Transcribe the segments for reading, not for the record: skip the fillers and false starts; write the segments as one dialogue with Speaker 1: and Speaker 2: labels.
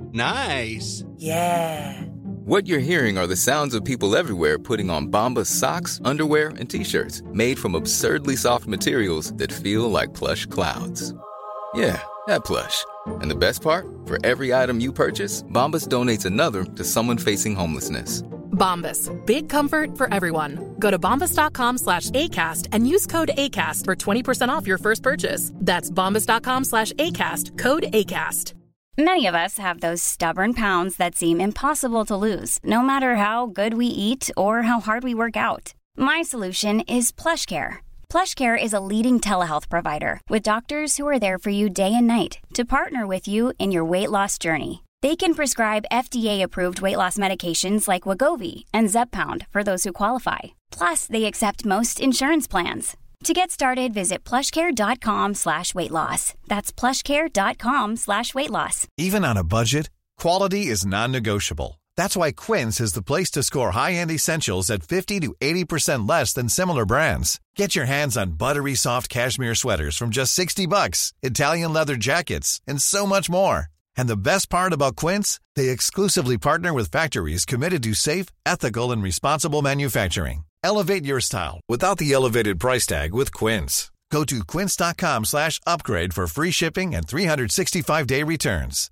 Speaker 1: Nice.
Speaker 2: Yeah.
Speaker 3: What you're hearing are the sounds of people everywhere putting on Bombas socks, underwear, and T-shirts made from absurdly soft materials that feel like plush clouds. Yeah, that plush. And the best part? For every item you purchase, Bombas donates another to someone facing homelessness.
Speaker 4: Bombas. Big comfort for everyone. Go to bombas.com/ACAST and use code ACAST for 20% off your first purchase. That's bombas.com/ACAST. Code ACAST.
Speaker 5: Many of us have those stubborn pounds that seem impossible to lose, no matter how good we eat or how hard we work out. My solution is PlushCare. PlushCare is a leading telehealth provider with doctors who are there for you day and night to partner with you in your weight loss journey. They can prescribe FDA-approved weight loss medications like Wegovy and Zepbound for those who qualify. Plus, they accept most insurance plans. To get started, visit plushcare.com/weightloss. That's plushcare.com/weightloss.
Speaker 6: Even on a budget, quality is non-negotiable. That's why Quince is the place to score high-end essentials at 50 to 80% less than similar brands. Get your hands on buttery soft cashmere sweaters from just $60, Italian leather jackets, and so much more. And the best part about Quince, they exclusively partner with factories committed to safe, ethical, and responsible manufacturing. Elevate your style without the elevated price tag with Quince. Go to quince.com/upgrade for free shipping and 365-day returns.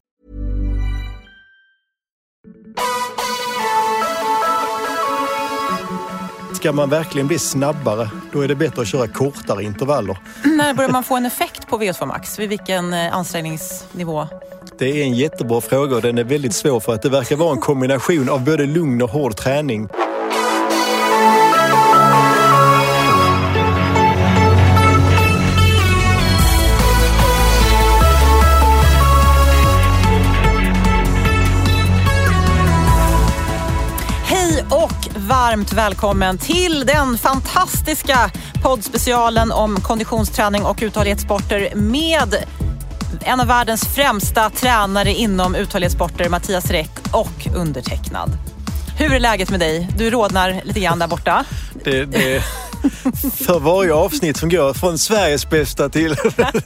Speaker 7: Ska man verkligen bli snabbare, då är det bättre att köra kortare intervaller.
Speaker 2: När börjar man få en effekt på VO2 max? Vid vilken ansträngningsnivå?
Speaker 7: Det är en jättebra fråga och den är väldigt svår för att det verkar vara en kombination av både lugn och hård träning.
Speaker 2: Varmt välkommen till den fantastiska poddspecialen om konditionsträning och uthållighetssporter med en av världens främsta tränare inom uthållighetssporter, Mattias Räck, och undertecknad. Hur är läget med dig? Du rodnar lite grann där borta.
Speaker 7: Det för varje avsnitt som går från Sveriges bästa till...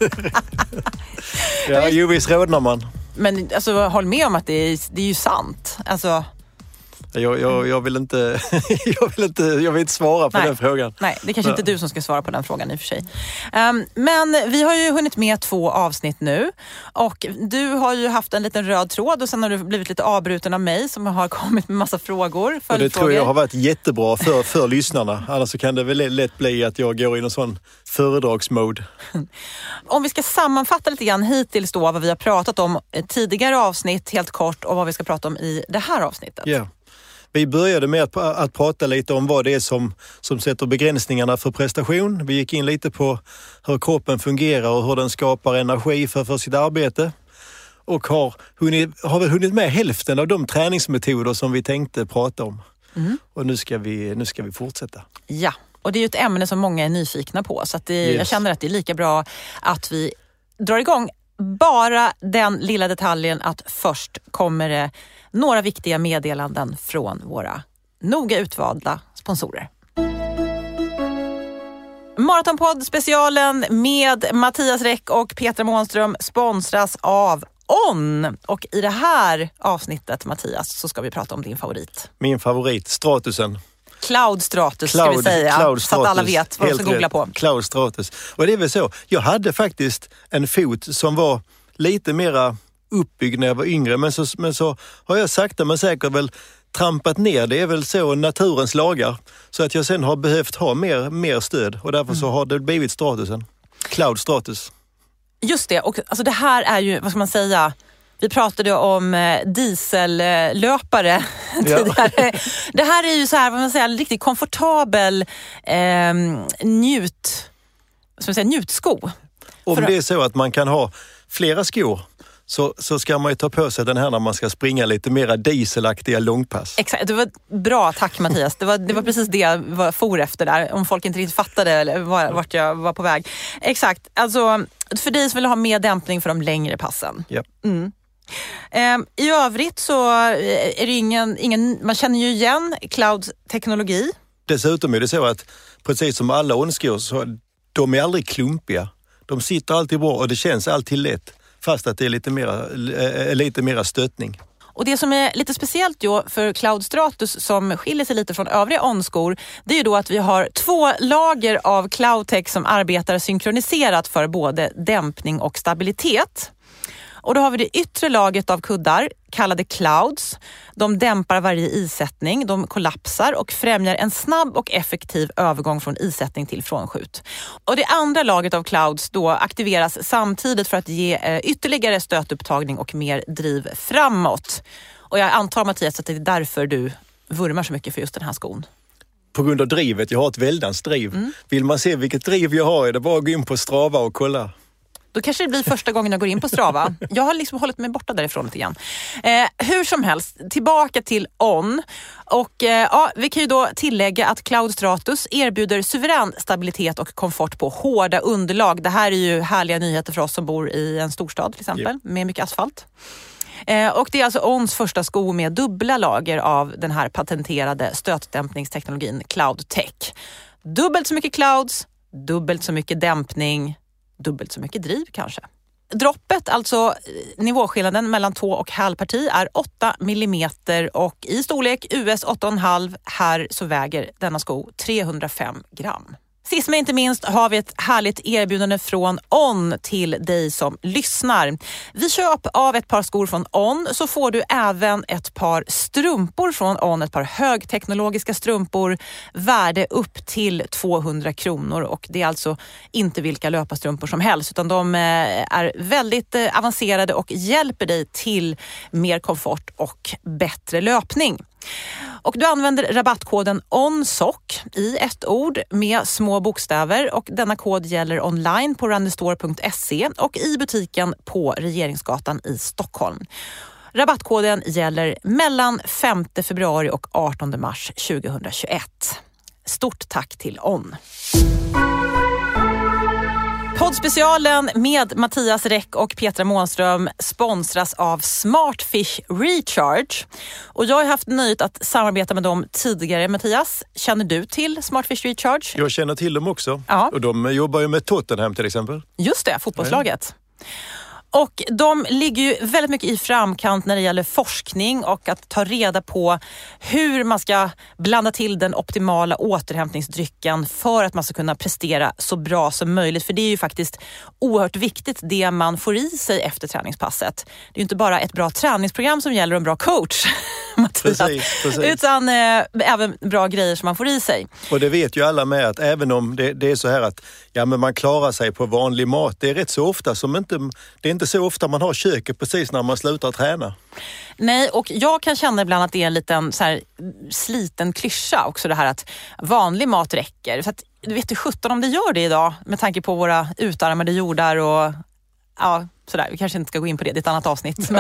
Speaker 7: ja, jo, visst rodnar man.
Speaker 2: Men alltså, håll med om att det är ju sant. Alltså...
Speaker 7: Jag vill inte svara på den frågan.
Speaker 2: Nej, det är kanske inte du som ska svara på den frågan i och för sig. Men vi har ju hunnit med 2 avsnitt nu. Och du har ju haft en liten röd tråd och sen har du blivit lite avbruten av mig som har kommit med massa frågor.
Speaker 7: Och det tror jag har varit jättebra för lyssnarna. Annars så kan det väl lätt bli att jag går i någon sån föredragsmode.
Speaker 2: Om vi ska sammanfatta lite grann hittills då vad vi har pratat om tidigare avsnitt helt kort och vad vi ska prata om i det här avsnittet.
Speaker 7: Ja. Vi började med att prata lite om vad det är som sätter begränsningarna för prestation. Vi gick in lite på hur kroppen fungerar och hur den skapar energi för sitt arbete. Och har väl hunnit med hälften av de träningsmetoder som vi tänkte prata om. Mm. Och nu ska vi fortsätta.
Speaker 2: Ja, och det är ju ett ämne som många är nyfikna på. Så att jag känner att det är lika bra att vi drar igång. Bara den lilla detaljen att först kommer det några viktiga meddelanden från våra noga utvalda sponsorer. Maratonpodd specialen med Mattias Räck och Petra Månström sponsras av On. Och i det här avsnittet, Mattias, så ska vi prata om din favorit.
Speaker 7: Min favorit, Stratusen.
Speaker 2: Cloud Stratus ska vi säga,
Speaker 7: Cloud
Speaker 2: så
Speaker 7: Stratus,
Speaker 2: att alla vet vad de ska googla på.
Speaker 7: Cloud Stratus. Och det är väl så, jag hade faktiskt en fot som var lite mera uppbyggd när jag var yngre, men så har jag sakta men säkert väl trampat ner. Det är väl så naturens lagar. Så att jag sen har behövt ha mer stöd och därför så har det blivit Stratusen. Cloud Stratus. Just det, och alltså det här är ju, vad ska man säga... Vi pratade om diesellöpare tidigare. Det här är ju så här, vad man säger, riktigt komfortabel njutsko. Om det är så att man kan ha flera skor så ska man ju ta på sig den här när man ska springa lite mera dieselaktiga långpass. Exakt, det var bra, tack Mattias. Det var precis det jag for efter där. Om folk inte riktigt fattade vart jag var på väg. Exakt, alltså för dig som vill ha mer dämpning för de längre passen. Yep. Mm. I övrigt så är det ingen man känner ju igen cloud-teknologi. Dessutom är det så att precis som alla onskor så de är aldrig klumpiga. De sitter alltid bra och det känns alltid lätt. fast att det är lite mera stöttning.
Speaker 2: Och det som är lite speciellt då för Cloud Stratus som skiljer sig lite från övriga ON-skor, det är ju då att vi har 2 lager av Cloudtech som arbetar synkroniserat för både dämpning och stabilitet. Och då har vi det yttre lagret av kuddar kallade Clouds. De dämpar varje isättning, de kollapsar och främjar en snabb och effektiv övergång från isättning till frånskjut. Och det andra lagret av Clouds då aktiveras samtidigt för att ge ytterligare stötupptagning och mer driv framåt. Och jag antar, Mattias, att det är därför du vurmar så mycket för just den här skon.
Speaker 7: På grund av drivet, jag har ett väldans driv. Vill man se vilket driv jag har är det bara att gå in på Strava och kolla.
Speaker 2: Då kanske det blir första gången jag går in på Strava. Jag har liksom hållit mig borta därifrån lite grann. Hur som helst, tillbaka till ON. Och vi kan ju då tillägga att Cloud Stratus erbjuder suverän stabilitet och komfort på hårda underlag. Det här är ju härliga nyheter för oss som bor i en storstad till exempel, med mycket asfalt. Och det är alltså ONs första sko med dubbla lager av den här patenterade stötdämpningsteknologin Cloudtech. Dubbelt så mycket clouds, dubbelt så mycket dämpning, dubbelt så mycket driv kanske. Droppet, alltså nivåskillnaden mellan tå och hälparti, är 8 mm och i storlek US 8,5. Här så väger denna sko 305 gram. Sist men inte minst har vi ett härligt erbjudande från ON till dig som lyssnar. Vid köp av ett par skor från ON så får du även ett par strumpor från ON, ett par högteknologiska strumpor, värde upp till 200 kronor. Och det är alltså inte vilka löparstrumpor som helst, utan de är väldigt avancerade och hjälper dig till mer komfort och bättre löpning. Och du använder rabattkoden ONSOCK i ett ord med små bokstäver, och denna kod gäller online på runnthestore.se och i butiken på Regeringsgatan i Stockholm. Rabattkoden gäller mellan 5 februari och 18 mars 2021. Stort tack till ON. Poddspecialen med Mattias Räck och Petra Månström sponsras av Smartfish Recharge. Och jag har haft nöjet att samarbeta med dem tidigare. Mattias, känner du till Smartfish Recharge?
Speaker 7: Jag känner till dem också. Ja. Och de jobbar ju med Tottenham till exempel.
Speaker 2: Just det, fotbollslaget. Och de ligger ju väldigt mycket i framkant när det gäller forskning och att ta reda på hur man ska blanda till den optimala återhämtningsdrycken för att man ska kunna prestera så bra som möjligt. För det är ju faktiskt oerhört viktigt det man får i sig efter träningspasset. Det är ju inte bara ett bra träningsprogram som gäller och en bra coach, Mattias, precis. Utan även bra grejer som man får i sig.
Speaker 7: Och det vet ju alla med att även om det är så här att men man klarar sig på vanlig mat, det är rätt så ofta som det är inte så ofta man har köket precis när man slutar träna.
Speaker 2: Nej, och jag kan känna ibland att det är en liten så här sliten klyscha också, det här att vanlig mat räcker. För att du vet ju 17 om det gör det idag med tanke på våra utarmade jordar och sådär. Vi kanske inte ska gå in på det, det är ett annat avsnitt.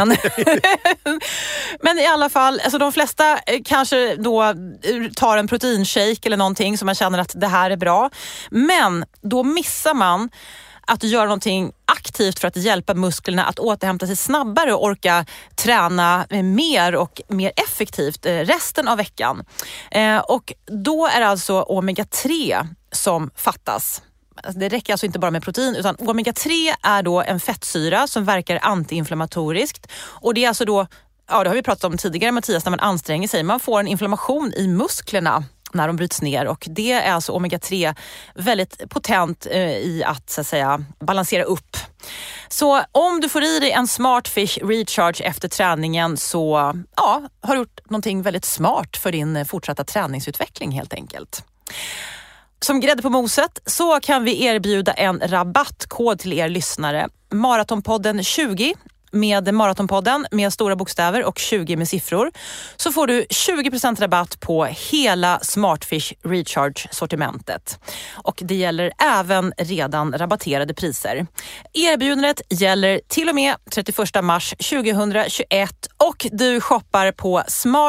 Speaker 2: Men i alla fall, alltså de flesta kanske då tar en proteinshake eller någonting som man känner att det här är bra. Men då missar man att göra någonting aktivt för att hjälpa musklerna att återhämta sig snabbare och orka träna mer och mer effektivt resten av veckan. Och då är det alltså omega-3 som fattas. Det räcker alltså inte bara med protein, utan omega-3 är då en fettsyra som verkar antiinflammatoriskt. Och det är alltså då, det har vi pratat om tidigare, Mattias, när man anstränger sig. Man får en inflammation i musklerna när de bryts ner, och det är alltså omega-3 väldigt potent i att så att säga balansera upp. Så om du får i dig en Smartfish Recharge efter träningen så har du gjort någonting väldigt smart för din fortsatta träningsutveckling helt enkelt. Som grädde på moset så kan vi erbjuda en rabattkod till er lyssnare. Maratonpodden 20 med Maratonpodden med stora bokstäver och 20 med siffror, så får du 20% rabatt på hela Smartfish Recharge-sortimentet. Och det gäller även redan rabatterade priser. Erbjudandet gäller till och med 31 mars 2021 och du shoppar på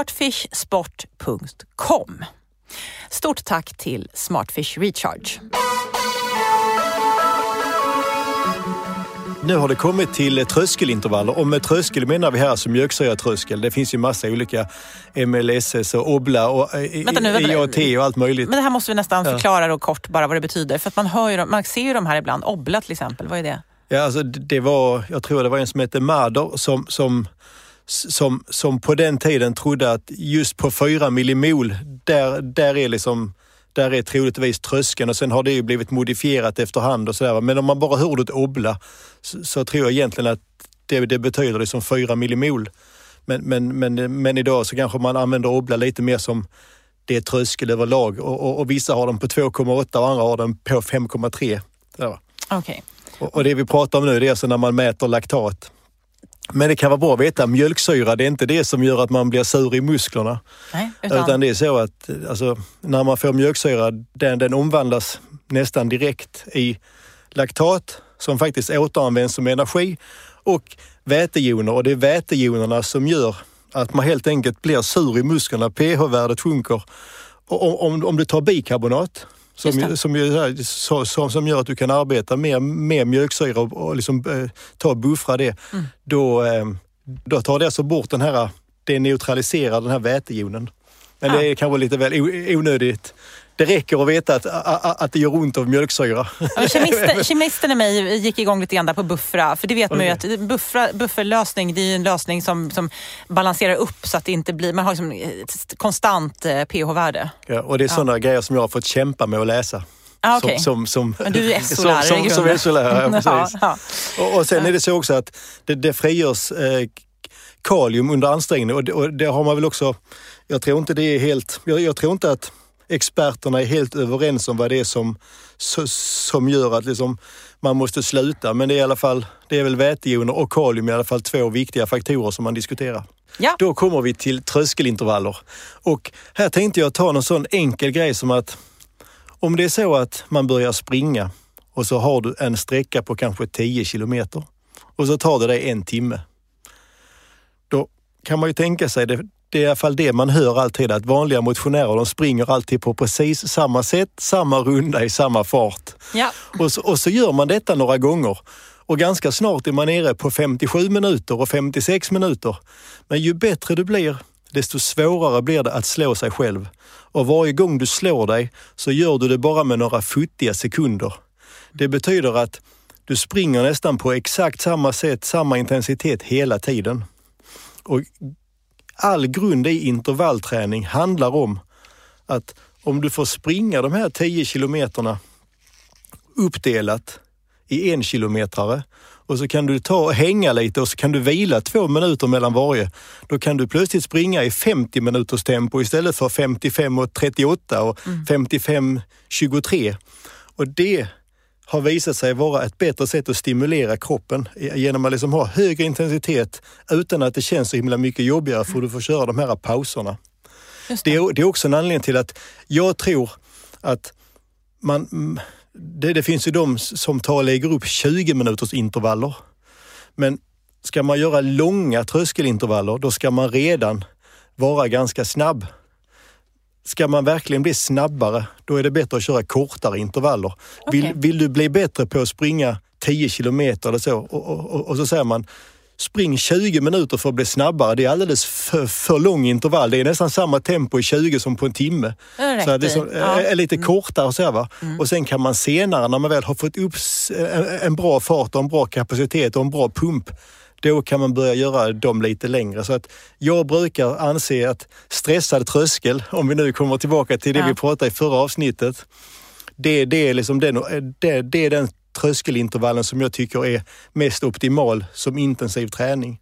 Speaker 2: smartfishsport.com. Stort tack till Smartfish Recharge.
Speaker 7: Nu har det kommit till tröskelintervaller, och med tröskel menar vi här som mjölksyratröskel. Det finns ju massa olika MLSS och OBLA och IAT och allt möjligt.
Speaker 2: Men det här måste vi nästan förklara då kort bara vad det betyder. För att man ser ju de här ibland. OBLA till exempel, vad är det?
Speaker 7: Ja, alltså jag tror det var en som hette Mader som på den tiden trodde att just på 4 millimol, där är troligtvis tröskeln, och sen har det ju blivit modifierat efterhand och sådär. Men om man bara hör ordet obla så tror jag egentligen att det betyder det som 4 millimol. Men idag så kanske man använder obla lite mer som det är tröskel överlag, och vissa har den på 2,8 och andra har den på 5,3.
Speaker 2: Okej.
Speaker 7: Och det vi pratar om nu, det är alltså när man mäter laktat. Men det kan vara bra att veta, mjölksyra, det är inte det som gör att man blir sur i musklerna.
Speaker 2: Nej,
Speaker 7: utan det är så att alltså, när man får mjölksyra, den omvandlas nästan direkt i laktat som faktiskt återanvänds som energi, och vätejoner. Och det är vätejonerna som gör att man helt enkelt blir sur i musklerna. pH-värdet sjunker. Och om du tar bikarbonat som gör att du kan arbeta med mjölksyra och liksom ta och buffra det, då tar det alltså bort det neutraliserar den här vätejonen. Men det är kanske lite väl onödigt. Det räcker att veta att det gör ont av mjölksyra.
Speaker 2: Ja, kemisten i mig gick igång lite grann där på buffra. För det vet man ju att bufferlösning, det är ju en lösning som balanserar upp så att det inte blir, man har liksom ett konstant pH-värde.
Speaker 7: Ja, och det är sådana grejer som jag har fått kämpa med att läsa.
Speaker 2: Okay.
Speaker 7: Men
Speaker 2: du är SO-lärare
Speaker 7: som SO-lärare, precis.
Speaker 2: Ja.
Speaker 7: Och sen är det så också att det frigörs kalium under ansträngning, och det har man väl också, jag tror inte att experterna är helt överens om vad det är som gör att liksom man måste sluta, men det är i alla fall, det är väl vätejoner och kalium i alla fall 2 viktiga faktorer som man diskuterar.
Speaker 2: Ja.
Speaker 7: Då kommer vi till tröskelintervaller, och här tänkte jag ta någon sån enkel grej som att om det är så att man börjar springa och så har du en sträcka på kanske 10 kilometer och så tar det dig 1 timme. Då kan man ju tänka sig, det är i alla fall det man hör alltid, att vanliga motionärer, de springer alltid på precis samma sätt, samma runda i samma fart.
Speaker 2: Ja.
Speaker 7: Och så gör man detta några gånger. Och ganska snart är man nere på 57 minuter och 56 minuter. Men ju bättre du blir, desto svårare blir det att slå sig själv. Och varje gång du slår dig så gör du det bara med några futtiga sekunder. Det betyder att du springer nästan på exakt samma sätt, samma intensitet hela tiden. Och all grund i intervallträning handlar om att om du får springa de här 10 kilometerna uppdelat i 1 kilometrare, och så kan du hänga lite och så kan du vila 2 minuter mellan varje. Då kan du plötsligt springa i 50 minuters tempo istället för 55:38 och 55:23. Och det har visat sig vara ett bättre sätt att stimulera kroppen genom att liksom ha högre intensitet utan att det känns så himla mycket jobbigare, för du får köra de här pauserna. Det är också en anledning till att jag tror att det finns ju de som lägger upp 20 minuters intervaller. Men ska man göra långa tröskelintervaller, då ska man redan vara ganska snabb. Ska man verkligen bli snabbare, då är det bättre att köra kortare intervaller. Okay. Vill du bli bättre på att springa 10 kilometer eller så, och så säger man spring 20 minuter för att bli snabbare. Det är alldeles för lång intervall. Det är nästan samma tempo i 20 som på en timme. Så det är lite kortare så här, va. Och sen kan man senare, när man väl har fått upp en bra fart och en bra kapacitet och en bra pump, då kan man börja göra dem lite längre. Så att jag brukar anse att stressad tröskel, om vi nu kommer tillbaka till det vi pratade i förra avsnittet, det är liksom den tröskelintervallen som jag tycker är mest optimal som intensiv träning.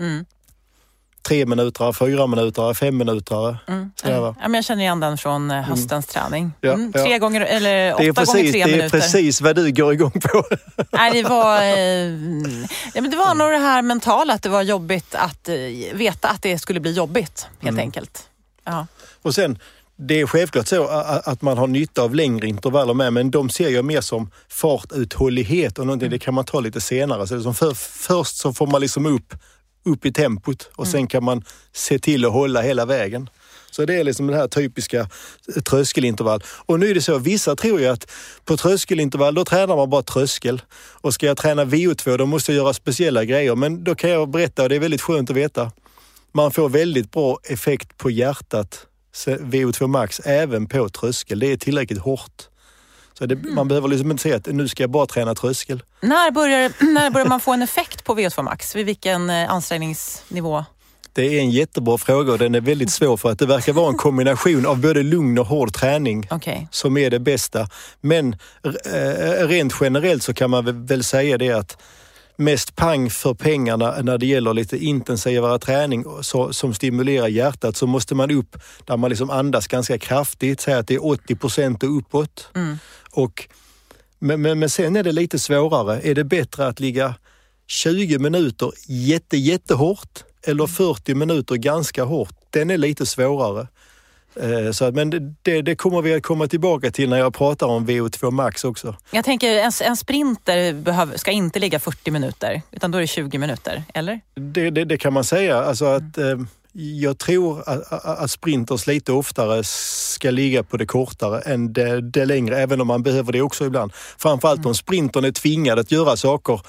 Speaker 7: 3 minuter, 4 minuter, 5 minuter.
Speaker 2: Ja, men jag känner igen den från höstens träning. 3 gånger, eller 8
Speaker 7: gånger
Speaker 2: 3 minuter.
Speaker 7: Det är precis vad du går igång på.
Speaker 2: Nej, det var nog det här mentala, att det var jobbigt att veta att det skulle bli jobbigt, helt enkelt. Ja.
Speaker 7: Och sen, det är självklart så att man har nytta av längre intervaller med, men de ser jag mer som fartuthållighet och någonting, det kan man ta lite senare. Så det som först så får man liksom upp i tempot och sen kan man se till att hålla hela vägen. Så det är liksom det här typiska tröskelintervall. Och nu är det så, vissa tror ju att på tröskelintervall då tränar man bara tröskel. Och ska jag träna VO2 då måste jag göra speciella grejer. Men då kan jag berätta, och det är väldigt skönt att veta, man får väldigt bra effekt på hjärtat, VO2 max, även på tröskel. Det är tillräckligt hårt. Så man behöver liksom inte säga att nu ska jag bara träna tröskel.
Speaker 2: När börjar man få en effekt på VO2 max? Vid vilken ansträngningsnivå?
Speaker 7: Det är en jättebra fråga och den är väldigt svår för att det verkar vara en kombination av både lugn och hård träning som är det bästa. Men rent generellt så kan man väl säga det att mest pang för pengarna när det gäller lite intensivare träning som stimulerar hjärtat, så måste man upp där man liksom andas ganska kraftigt, säga att det är 80% och uppåt. Men sen är det lite svårare. Är det bättre att ligga 20 minuter jättehårt eller 40 minuter ganska hårt? Den är lite svårare. Men det kommer vi att komma tillbaka till när jag pratar om VO2 max också.
Speaker 2: Jag tänker en sprinter ska inte ligga 40 minuter utan då är det 20 minuter, eller?
Speaker 7: Det kan man säga. Alltså att jag tror att sprinters lite oftare ska ligga på det kortare än det längre, även om man behöver det också ibland. Framförallt om sprintern är tvingad att göra saker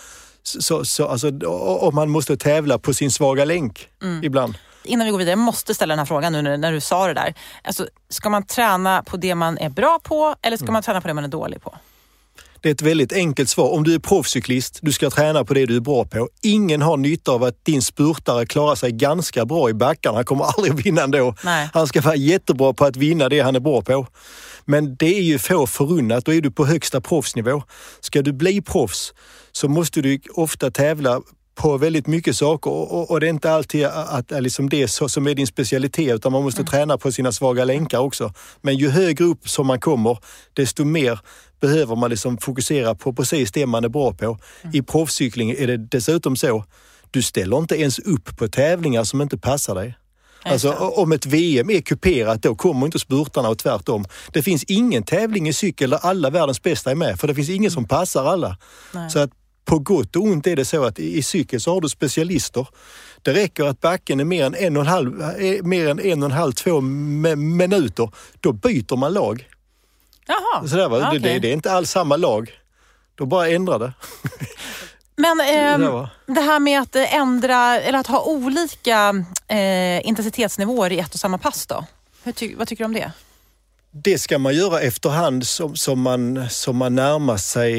Speaker 7: om man måste tävla på sin svaga länk ibland.
Speaker 2: Innan vi går vidare, jag måste ställa den här frågan nu när du sa det där. Alltså, ska man träna på det man är bra på eller ska man träna på det man är dålig på?
Speaker 7: Det är ett väldigt enkelt svar. Om du är proffscyklist, du ska träna på det du är bra på. Ingen har nytta av att din spurtare klarar sig ganska bra i backarna. Han kommer aldrig vinna ändå.
Speaker 2: Nej.
Speaker 7: Han ska vara jättebra på att vinna det han är bra på. Men det är ju få förunnat, då är du på högsta proffsnivå. Ska du bli proffs så måste du ofta tävla på väldigt mycket saker och det är inte alltid att liksom det som är din specialitet, utan man måste träna på sina svaga länkar också. Men ju högre upp som man kommer, desto mer behöver man liksom fokusera på precis det man är bra på. I proffscykling är det dessutom så, du ställer inte ens upp på tävlingar som inte passar dig. Alltså om ett VM är kuperat, då kommer inte spurtarna och tvärtom. Det finns ingen tävling i cykel där alla världens bästa är med, för det finns ingen som passar alla. Nej. Så att på gott och ont är det så att i cykel så har du specialister. Det räcker att backen är mer än 1,5-2 minuter. Då byter man lag.
Speaker 2: Jaha.
Speaker 7: Så där, det är inte alls samma lag. Då bara ändrar det.
Speaker 2: Men det här med att ändra eller att ha olika intensitetsnivåer i ett och samma pass då? Vad tycker du om det?
Speaker 7: Det ska man göra efterhand som man närmar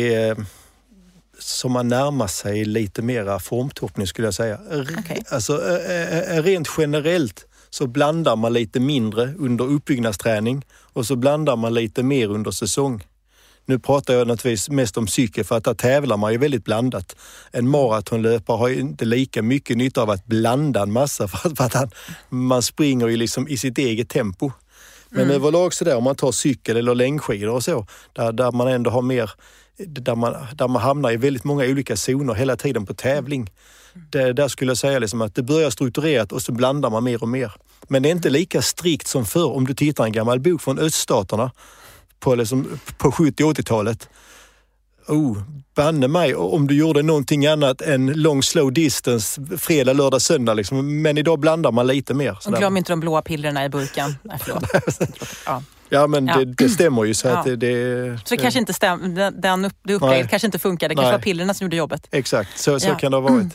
Speaker 7: sig lite mera formtoppning, skulle jag säga. Alltså rent generellt så blandar man lite mindre under uppbyggnadsträning och så blandar man lite mer under säsong. Nu pratar jag naturligtvis mest om cykel, för att där tävlar man ju väldigt blandat. En maratonlöpare har ju inte lika mycket nytta av att blanda en massa för att man springer ju liksom i sitt eget tempo. Men överlag så där, om man tar cykel eller längdskidor och så, där man ändå har mer, där man hamnar i väldigt många olika zoner hela tiden på tävling. Där skulle jag säga liksom att det börjar strukturerat och så blandar man mer och mer. Men det är inte lika strikt som förr. Om du tittar en gammal bok från öststaterna på 70-80-talet. Banne mig om du gjorde någonting annat än long slow distance fredag, lördag, söndag liksom. Men idag blandar man lite mer.
Speaker 2: Och glöm inte de blåa pillerna i burken. Nej, förlåt.
Speaker 7: Ja, men det stämmer ju så att det...
Speaker 2: Så det kanske inte stämmer, det upplägget kanske inte funkar. Det kanske var pillerna som gjorde jobbet.
Speaker 7: Exakt, så kan det ha varit.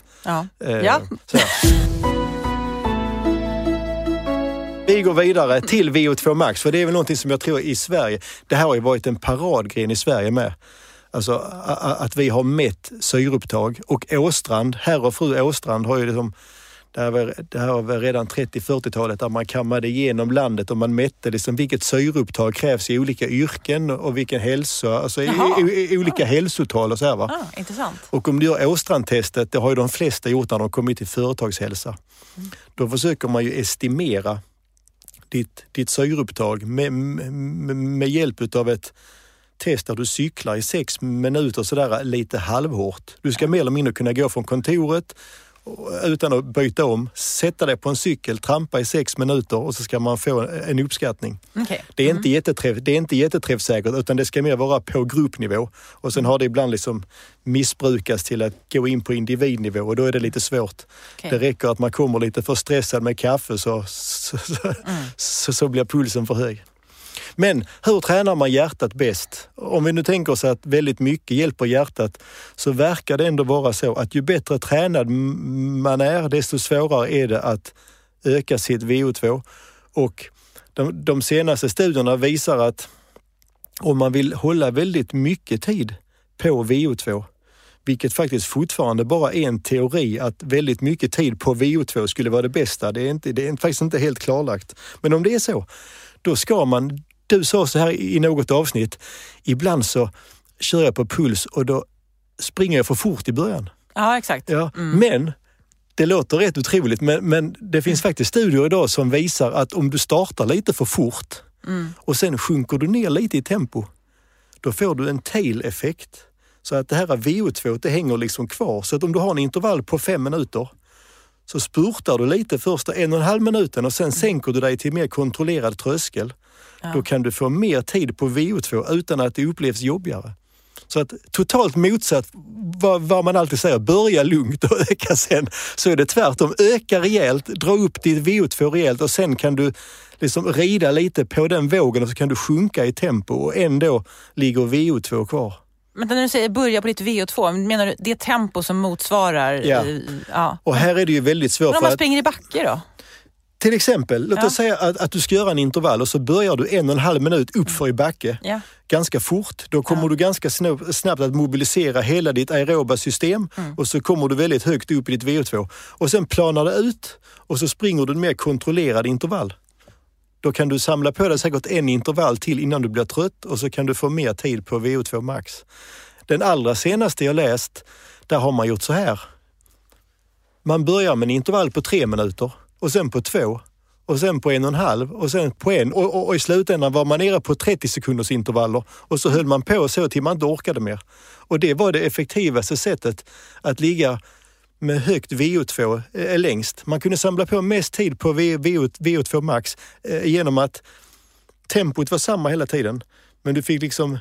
Speaker 7: Vi går vidare till VO2 max, för det är väl någonting som jag tror i Sverige, det här har ju varit en paradgren i Sverige med. Alltså att vi har mätt syreupptag, och Åstrand, herr och fru Åstrand har ju liksom, det här var redan 30-40-talet där man kammade igenom landet och man mätte liksom vilket syreupptag krävs i olika yrken och vilken hälsa, alltså i olika hälsotal och så här, va.
Speaker 2: Intressant.
Speaker 7: Och om du gör Åstrand-testet, det har ju de flesta gjort när de kommit till företagshälsa. Då försöker man ju estimera ditt syreupptag med hjälp av ett test där du cyklar i 6 minuter sådär lite halvhårt. Du ska mer eller mindre kunna gå från kontoret utan att byta om, sätta dig på en cykel, trampa i 6 minuter och så ska man få en uppskattning.
Speaker 2: Okay.
Speaker 7: Det är inte jätteträffsäkert, utan det ska mer vara på gruppnivå. Och sen har det ibland liksom missbrukas till att gå in på individnivå och då är det lite svårt. Okay. Det räcker att man kommer lite för stressad med kaffe så blir pulsen för hög. Men hur tränar man hjärtat bäst? Om vi nu tänker oss att väldigt mycket hjälper hjärtat, så verkar det ändå vara så att ju bättre tränad man är, desto svårare är det att öka sitt VO2. Och de senaste studierna visar att om man vill hålla väldigt mycket tid på VO2, vilket faktiskt fortfarande bara är en teori att väldigt mycket tid på VO2 skulle vara det bästa. Det är faktiskt inte helt klarlagt. Men om det är så, då ska man, du sa så här i något avsnitt, ibland så kör jag på puls och då springer jag för fort i början.
Speaker 2: Ja, exakt.
Speaker 7: Ja, men det låter rätt otroligt, men det finns faktiskt studier idag som visar att om du startar lite för fort och sen sjunker du ner lite i tempo, då får du en tail-effekt. Så att det här VO2, det hänger liksom kvar. Så att om du har en intervall på 5 minuter så spurtar du lite första 1,5 minuten och sen sänker du dig till mer kontrollerad tröskel. Ja. Då kan du få mer tid på VO2 utan att det upplevs jobbigare. Så att totalt motsatt vad man alltid säger, börja lugnt och öka sen, så är det tvärtom. Öka rejält, dra upp ditt VO2 rejält och sen kan du liksom rida lite på den vågen och så kan du sjunka i tempo och ändå ligger VO2 kvar.
Speaker 2: Men när du säger börja på ditt VO2, menar du det tempo som motsvarar?
Speaker 7: Ja. Och här är det ju väldigt svårt.
Speaker 2: Men om man springer i backe då?
Speaker 7: Till exempel, låt oss säga att du ska göra en intervall och så börjar du 1,5 minut uppför i backe. Ja. Ganska fort. Då kommer du ganska snabbt att mobilisera hela ditt aeroba system och så kommer du väldigt högt upp i ditt VO2. Och sen planar det ut och så springer du en mer kontrollerad intervall. Då kan du samla på dig säkert en intervall till innan du blir trött och så kan du få mer tid på VO2 max. Den allra senaste jag läst, där har man gjort så här. Man börjar med en intervall på 3 minuter och sen på 2 och sen på 1,5 och sen på 1 och i slutändan var man nere på 30 sekunders intervaller och så höll man på så till man inte orkade mer. Och det var det effektivaste sättet att ligga med högt VO2 längst. Man kunde samla på mest tid på VO2 max genom att tempot var samma hela tiden. Men du fick liksom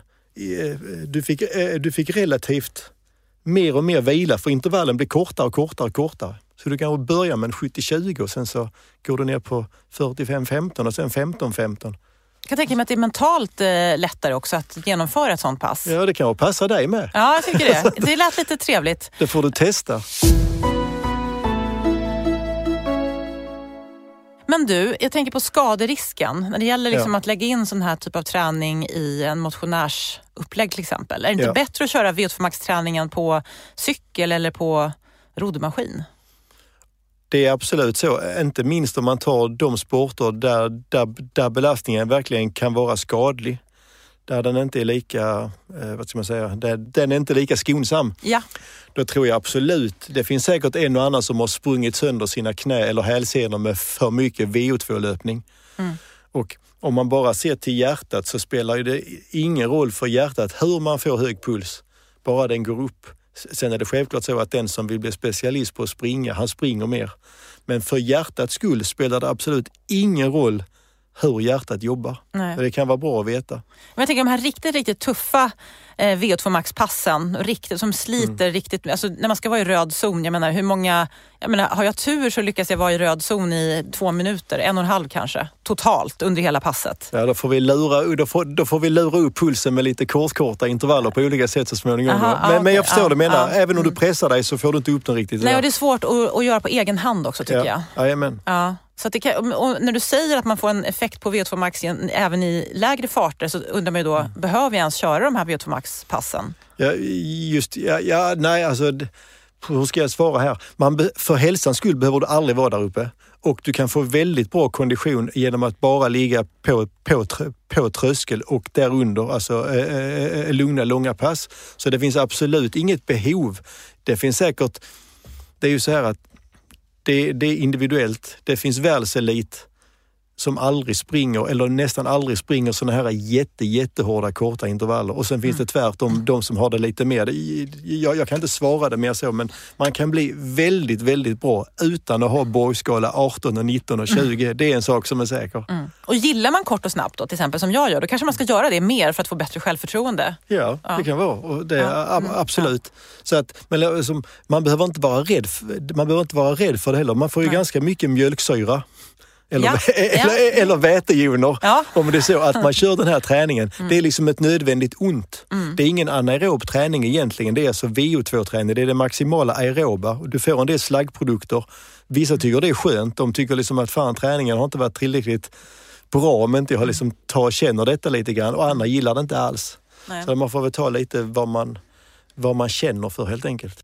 Speaker 7: du fick relativt mer och mer vila för intervallen blir kortare och kortare och kortare. Så du kan börja med en 70-20 och sen så går du ner på 45-15 och sen 15-15.
Speaker 2: Jag kan tänka mig att det är mentalt lättare också att genomföra ett sånt pass.
Speaker 7: Ja, det kan passa dig med.
Speaker 2: Ja, jag tycker det. Det lät lite trevligt.
Speaker 7: Det får du testa.
Speaker 2: Men du, jag tänker på skaderisken. När det gäller liksom att lägga in sån här typ av träning i en motionärsupplägg till exempel. Är det inte bättre att köra VO2 max-träningen på cykel eller på roddmaskin?
Speaker 7: Det är absolut så. Inte minst om man tar de sporter där belastningen verkligen kan vara skadlig. Där den inte är lika, vad ska man säga, den är inte lika skonsam. Ja. Då tror jag absolut, det finns säkert en och annan som har sprungit sönder sina knä eller hälsenor med för mycket VO2-löpning. Och om man bara ser till hjärtat så spelar det ingen roll för hjärtat hur man får hög puls. Bara den går upp. Sen är det självklart så att den som vill bli specialist på att springa, han springer mer. Men för hjärtats skull spelar det absolut ingen roll hur hjärtat jobbar. Nej. Det kan vara bra att veta.
Speaker 2: Men jag tänker de här riktigt tuffa VO2 max-passen, som sliter riktigt, alltså när man ska vara i röd zon, jag menar, har jag tur så lyckas jag vara i röd zon i 2 minuter, 1,5 kanske, totalt under hela passet.
Speaker 7: Ja, då får vi lura upp pulsen med lite korta intervaller på olika sätt så småningom. Men jag förstår det menar, även om du pressar dig så får du inte upp den riktigt.
Speaker 2: Nej, och det är svårt att göra på egen hand också tycker jag.
Speaker 7: Jajamän.
Speaker 2: Ja. Så att det kan, och när du säger att man får en effekt på VO2 max även i lägre farter så undrar man ju då, behöver vi ens köra de här VO2 max-passen?
Speaker 7: Nej, alltså hur ska jag svara här? För hälsans skull behöver du aldrig vara där uppe. Och du kan få väldigt bra kondition genom att bara ligga på tröskel och därunder, alltså lugna, långa pass. Så det finns absolut inget behov. Det finns säkert, det är ju så här att det är individuellt. Det finns världselit som aldrig springer eller nästan aldrig springer såna här jättehårda korta intervaller. Och sen finns det tvärtom de som har det lite mer. Jag kan inte svara det mer så, men man kan bli väldigt, väldigt bra utan att ha borgskala 18, 19 och 20. Det är en sak som är säker.
Speaker 2: Och gillar man kort och snabbt då, till exempel som jag gör, då kanske man ska göra det mer för att få bättre självförtroende.
Speaker 7: Ja. Det kan vara. Och det är absolut. Så att, men man behöver inte vara rädd för det heller. Man får ju ganska mycket mjölksyra. Eller vätejoner, om det är så att man kör den här träningen. Det är liksom ett nödvändigt ont. Det är ingen anaerob träning egentligen. Det är alltså VO2-träning. Det är det maximala aeroba. Du får en del slaggprodukter. Vissa tycker det är skönt. De tycker liksom att träningen har inte varit tillräckligt bra om inte jag liksom tar och känner detta lite grann, och andra gillar det inte alls.
Speaker 2: Nej.
Speaker 7: Så man får väl ta lite vad man känner för helt enkelt.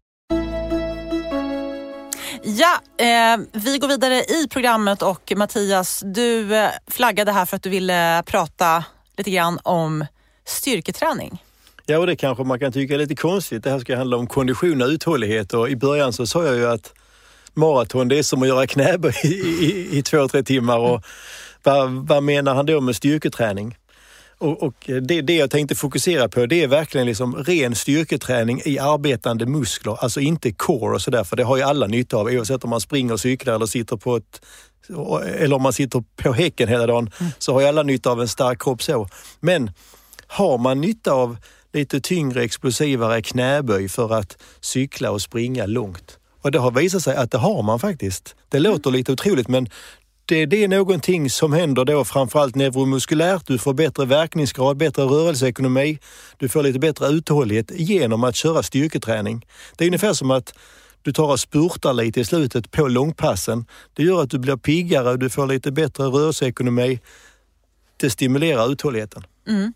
Speaker 2: Ja, vi går vidare i programmet och Mattias, du flaggade här för att du ville prata lite grann om styrketräning.
Speaker 7: Ja, och det kanske man kan tycka är lite konstigt. Det här ska handla om kondition och uthållighet, och i början så sa jag ju att maraton, det är som att göra knäböj i 2-3 timmar, och vad menar han då med styrketräning? Och det jag tänkte fokusera på, det är verkligen liksom ren styrketräning i arbetande muskler, alltså inte core och sådär, för det har ju alla nytta av, oavsett om man springer och cyklar eller sitter eller om man sitter på häcken hela dagen, så har ju alla nytta av en stark kropp så. Men har man nytta av lite tyngre, explosivare knäböj för att cykla och springa långt? Och det har visat sig att det har man faktiskt. Det låter lite otroligt, men det är någonting som händer då framförallt neuromuskulärt. Du får bättre verkningsgrad, bättre rörelseekonomi. Du får lite bättre uthållighet genom att köra styrketräning. Det är ungefär som att du tar och spurtar lite i slutet på långpassen. Det gör att du blir piggare och du får lite bättre rörelseekonomi. Det stimulerar uthålligheten.
Speaker 2: Mm.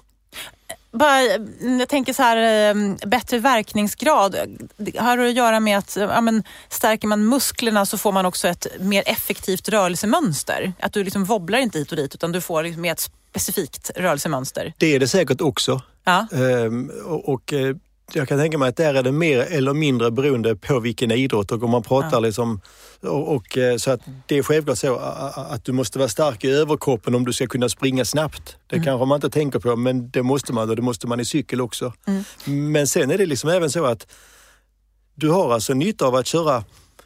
Speaker 2: Jag tänker så här, bättre verkningsgrad har att göra med att stärker man musklerna så får man också ett mer effektivt rörelsemönster. Att du liksom wobblar inte hit och dit, utan du får liksom ett specifikt rörelsemönster. Det är
Speaker 7: det säkert också.
Speaker 2: Ja.
Speaker 7: Och jag kan tänka mig att där är det mer eller mindre beroende på vilken idrott, och om man pratar liksom, och så att det är självklart så att du måste vara stark i överkroppen om du ska kunna springa snabbt. Det kanske man inte tänker på, men det måste man, och det måste man i cykel också. Men sen är det liksom även så att du har alltså nytta av att köra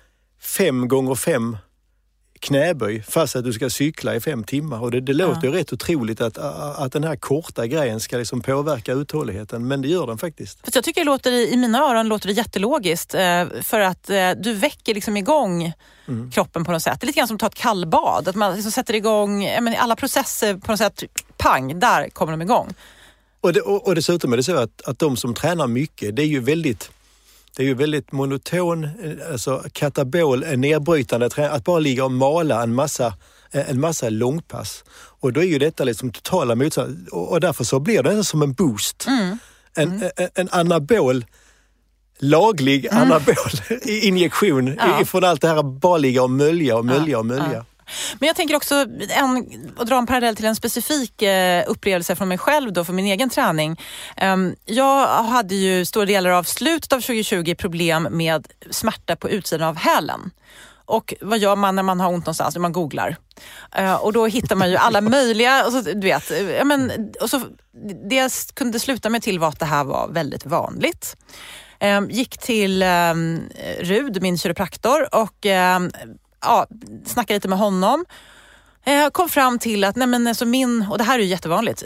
Speaker 7: 5x5 knäböj fast att du ska cykla i 5 timmar, och det låter ju rätt otroligt att den här korta grejen ska liksom påverka uthålligheten, men det gör den faktiskt.
Speaker 2: För jag tycker i mina öron låter det jättelogiskt, för att du väcker liksom igång kroppen på något sätt. Det är lite grann som att ta ett kallbad, att man liksom sätter igång alla processer på något sätt, pang, där kommer de igång.
Speaker 7: Och dessutom är det så att de som tränar mycket, det är ju väldigt monoton, alltså katabol, nedbrytande träning, att bara ligga och mala en massa långpass. Och då är ju detta liksom totala motstånd, och därför så blir det som en boost. En anabol, laglig anabol injektion ifrån allt det här, bara ligga och mölja.
Speaker 2: Men jag tänker också att dra en parallell till en specifik upplevelse från mig själv då, för min egen träning. Jag hade ju stora delar av slutet av 2020 problem med smärta på utsidan av hälen. Och vad gör man när man har ont någonstans? Man googlar. Och då hittar man ju alla möjliga, och så, du vet, och så, det jag kunde sluta med till var att det här var väldigt vanligt. Gick till Rud, min kiropraktor, och snackade lite med honom. Jag kom fram till att alltså och det här är ju jättevanligt,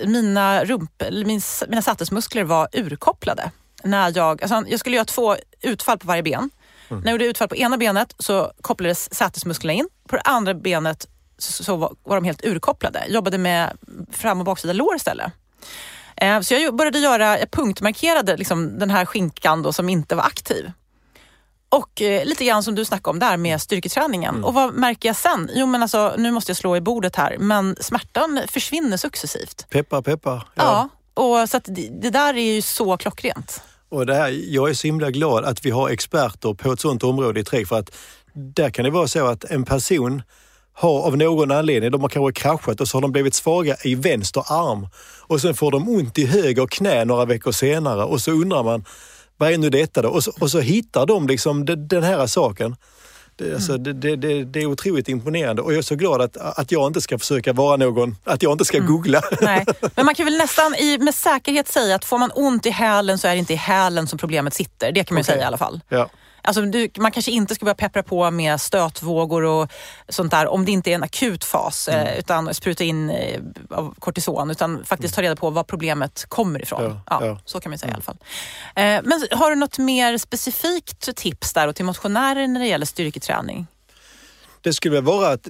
Speaker 2: mina sattesmuskler var urkopplade. När jag skulle göra 2 utfall på varje ben. När jag gjorde utfall på ena benet så kopplades sattesmusklerna in. På det andra benet så var de helt urkopplade. Jag jobbade med fram- och baksida lår istället. Så jag började punktmarkerade liksom den här skinkan då, som inte var aktiv. Och lite grann som du snackade om där med styrketräningen. Och vad märker jag sen? Jo, men alltså, nu måste jag slå i bordet här. Men smärtan försvinner successivt.
Speaker 7: Peppar.
Speaker 2: Ja, och så att det där är ju så klockrent.
Speaker 7: Och det här, jag är så himla glad att vi har experter på ett sånt område i Trek, för att där kan det vara så att en person har av någon anledning, de har kanske kraschat och så har de blivit svaga i vänster arm. Och sen får de ont i höger knä några veckor senare, och så undrar man, vad är nu detta då? Och så hittar de liksom den här saken. Det är otroligt imponerande, och jag är så glad att jag inte ska försöka vara någon, att jag inte ska googla.
Speaker 2: Nej, men man kan väl nästan med säkerhet säga att får man ont i hälen så är det inte i hälen som problemet sitter. Det kan man ju säga i alla fall.
Speaker 7: Ja.
Speaker 2: Alltså, man kanske inte ska börja peppra på med stötvågor och sånt där om det inte är en akut fas, utan spruta in av kortison, utan faktiskt ta reda på var problemet kommer ifrån. Ja. Så kan man säga i alla fall. Men har du något mer specifikt tips där och till motionärer när det gäller styrketräning?
Speaker 7: Det skulle vara att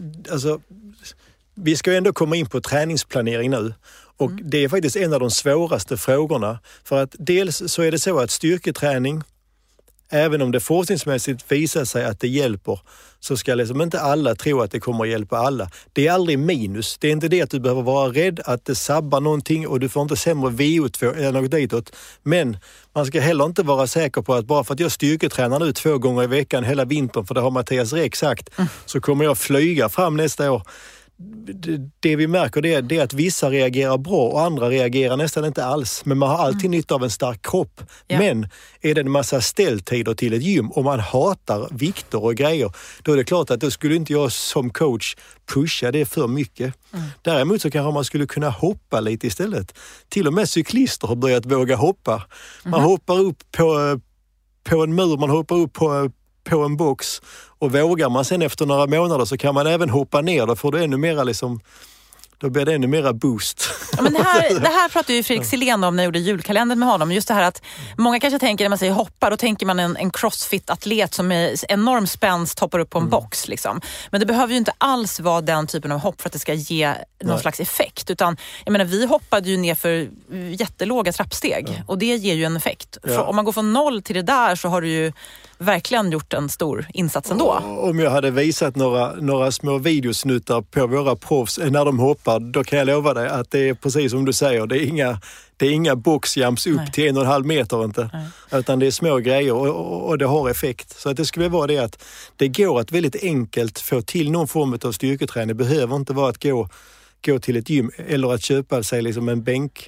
Speaker 7: vi ska ju ändå komma in på träningsplanering nu. Och det är faktiskt en av de svåraste frågorna. För att dels så är det så att styrketräning, även om det forskningsmässigt visar sig att det hjälper, så ska liksom inte alla tro att det kommer att hjälpa alla. Det är aldrig minus. Det är inte det att du behöver vara rädd att det sabbar någonting och du får inte sämre VO2 eller något ditåt. Men man ska heller inte vara säker på att bara för att jag styrketränar nu 2 gånger i veckan hela vintern, för det har Mattias Räck sagt, så kommer jag flyga fram nästa år. Det vi märker det är att vissa reagerar bra och andra reagerar nästan inte alls. Men man har alltid nytta av en stark kropp. Ja. Men är det en massa ställtider till ett gym och man hatar vikter och grejer, då är det klart att då skulle inte jag som coach pusha det för mycket. Däremot så kanske man skulle kunna hoppa lite istället. Till och med cyklister har börjat våga hoppa. Man hoppar upp på en mur, man hoppar upp på en box, och vågar man sen efter några månader så kan man även hoppa ner. Då får du ännu mera då blir det ännu mera boost.
Speaker 2: Ja, men det här pratade ju Fredrik Silén om när jag gjorde julkalendern med honom. Just det här att många kanske tänker när man säger hoppa, då tänker man en crossfit-atlet som är enorm spänst hoppar upp på en box. Liksom. Men det behöver ju inte alls vara den typen av hopp för att det ska ge någon slags effekt. Utan, jag menar, vi hoppade ju ner för jättelåga trappsteg och det ger ju en effekt. Ja. Om man går från 0 till det där så har du ju verkligen gjort en stor insats ändå.
Speaker 7: Om jag hade visat några små videosnuttar på våra proffs när de hoppar, då kan jag lova dig att det är precis som du säger. Det är inga boxjumps upp till 1,5 meter inte. Utan det är små grejer och det har effekt. Så att det skulle vara det att det går att väldigt enkelt få till någon form av styrketräning. Det behöver inte vara att gå till ett gym eller att köpa sig liksom en bänk,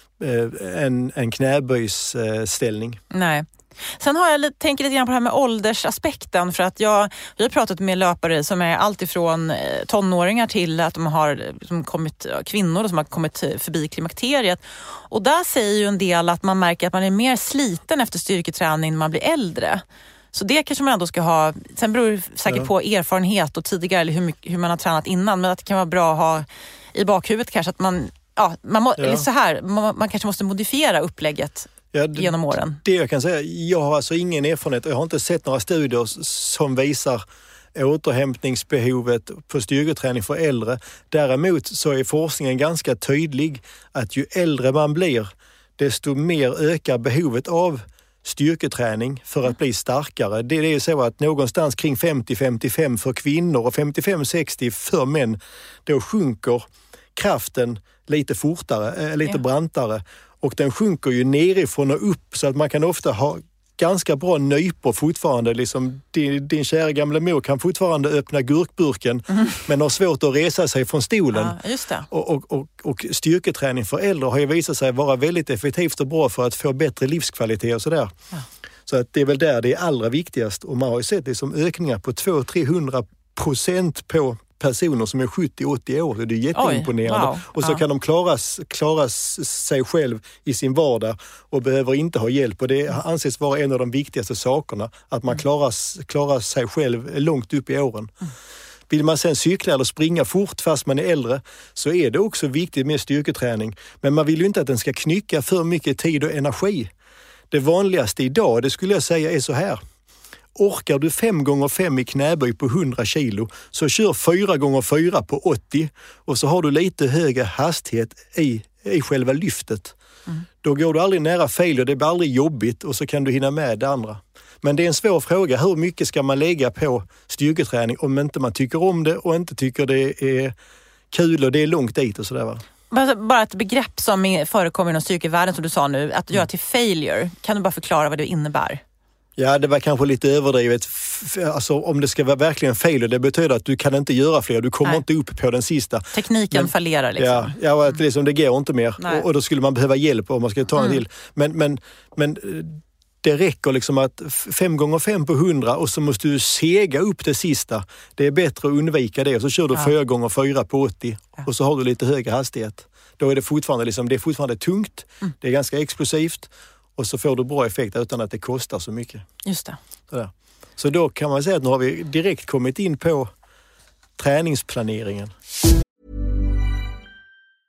Speaker 7: en knäböjsställning.
Speaker 2: Nej. Sen har jag tänkt lite grann på det här med åldersaspekten, för att jag har pratat med löpare som är allt ifrån tonåringar till att de har kommit kvinnor som har kommit förbi klimakteriet. Och där säger ju en del att man märker att man är mer sliten efter styrketräning när man blir äldre. Så det kanske man ändå ska ha. Sen beror det säkert på erfarenhet och tidigare eller hur man har tränat innan, men att det kan vara bra att ha i bakhuvudet kanske att man kanske måste modifiera upplägget. Genom åren.
Speaker 7: Det jag kan säga, jag har alltså ingen erfarenhet och jag har inte sett några studier som visar återhämtningsbehovet på styrketräning för äldre. Däremot så är forskningen ganska tydlig att ju äldre man blir, desto mer ökar behovet av styrketräning för att bli starkare. Det är så att någonstans kring 50-55 för kvinnor och 55-60 för män, då sjunker kraften lite fortare, lite brantare. Och den sjunker ju nerifrån och upp så att man kan ofta ha ganska bra nypor fortfarande. Liksom, din kära gamla mor kan fortfarande öppna gurkburken men har svårt att resa sig från stolen.
Speaker 2: Ja, just det.
Speaker 7: Och styrketräning för äldre har ju visat sig vara väldigt effektivt och bra för att få bättre livskvalitet och sådär. Ja. Så att det är väl där det är allra viktigast. Och man har ju sett det som ökningar på 200-300% på personer som är 70-80 år. Det är jätteimponerande. Wow. Och så kan de klara sig själv i sin vardag och behöver inte ha hjälp. Och det anses vara en av de viktigaste sakerna. Att man klarar sig själv långt upp i åren. Vill man sen cykla eller springa fort fast man är äldre, så är det också viktigt med styrketräning. Men man vill ju inte att den ska knycka för mycket tid och energi. Det vanligaste idag, det skulle jag säga, är så här. Orkar du 5x5 i knäböj på 100 kilo, så kör 4x4 på 80 och så har du lite högre hastighet i själva lyftet. Då går du aldrig nära failure, det blir aldrig jobbigt och så kan du hinna med det andra. Men det är en svår fråga, hur mycket ska man lägga på styrketräning om inte man tycker om det och inte tycker det är kul och det är långt dit och sådär, va?
Speaker 2: Bara ett begrepp som förekommer inom styrkevärlden som du sa nu, att göra till failure. Kan du bara förklara vad det innebär?
Speaker 7: Ja, det var kanske lite överdrivet. Alltså, om det ska vara verkligen failure, det betyder att du kan inte göra fler. Du kommer inte upp på den sista.
Speaker 2: Tekniken fallerar liksom.
Speaker 7: Ja, att liksom, det går inte mer. Och då skulle man behöva hjälp om man ska ta en till. Men det räcker liksom att 5x5 på 100 och så måste du sega upp det sista. Det är bättre att undvika det. Och så kör du 4x4 på 80 och så har du lite högre hastighet. Då är det fortfarande tungt. Det är ganska explosivt. Och så får du bra effekt utan att det kostar så mycket.
Speaker 2: Just det.
Speaker 7: Sådär. Så då kan man säga att nu har vi direkt kommit in på träningsplaneringen.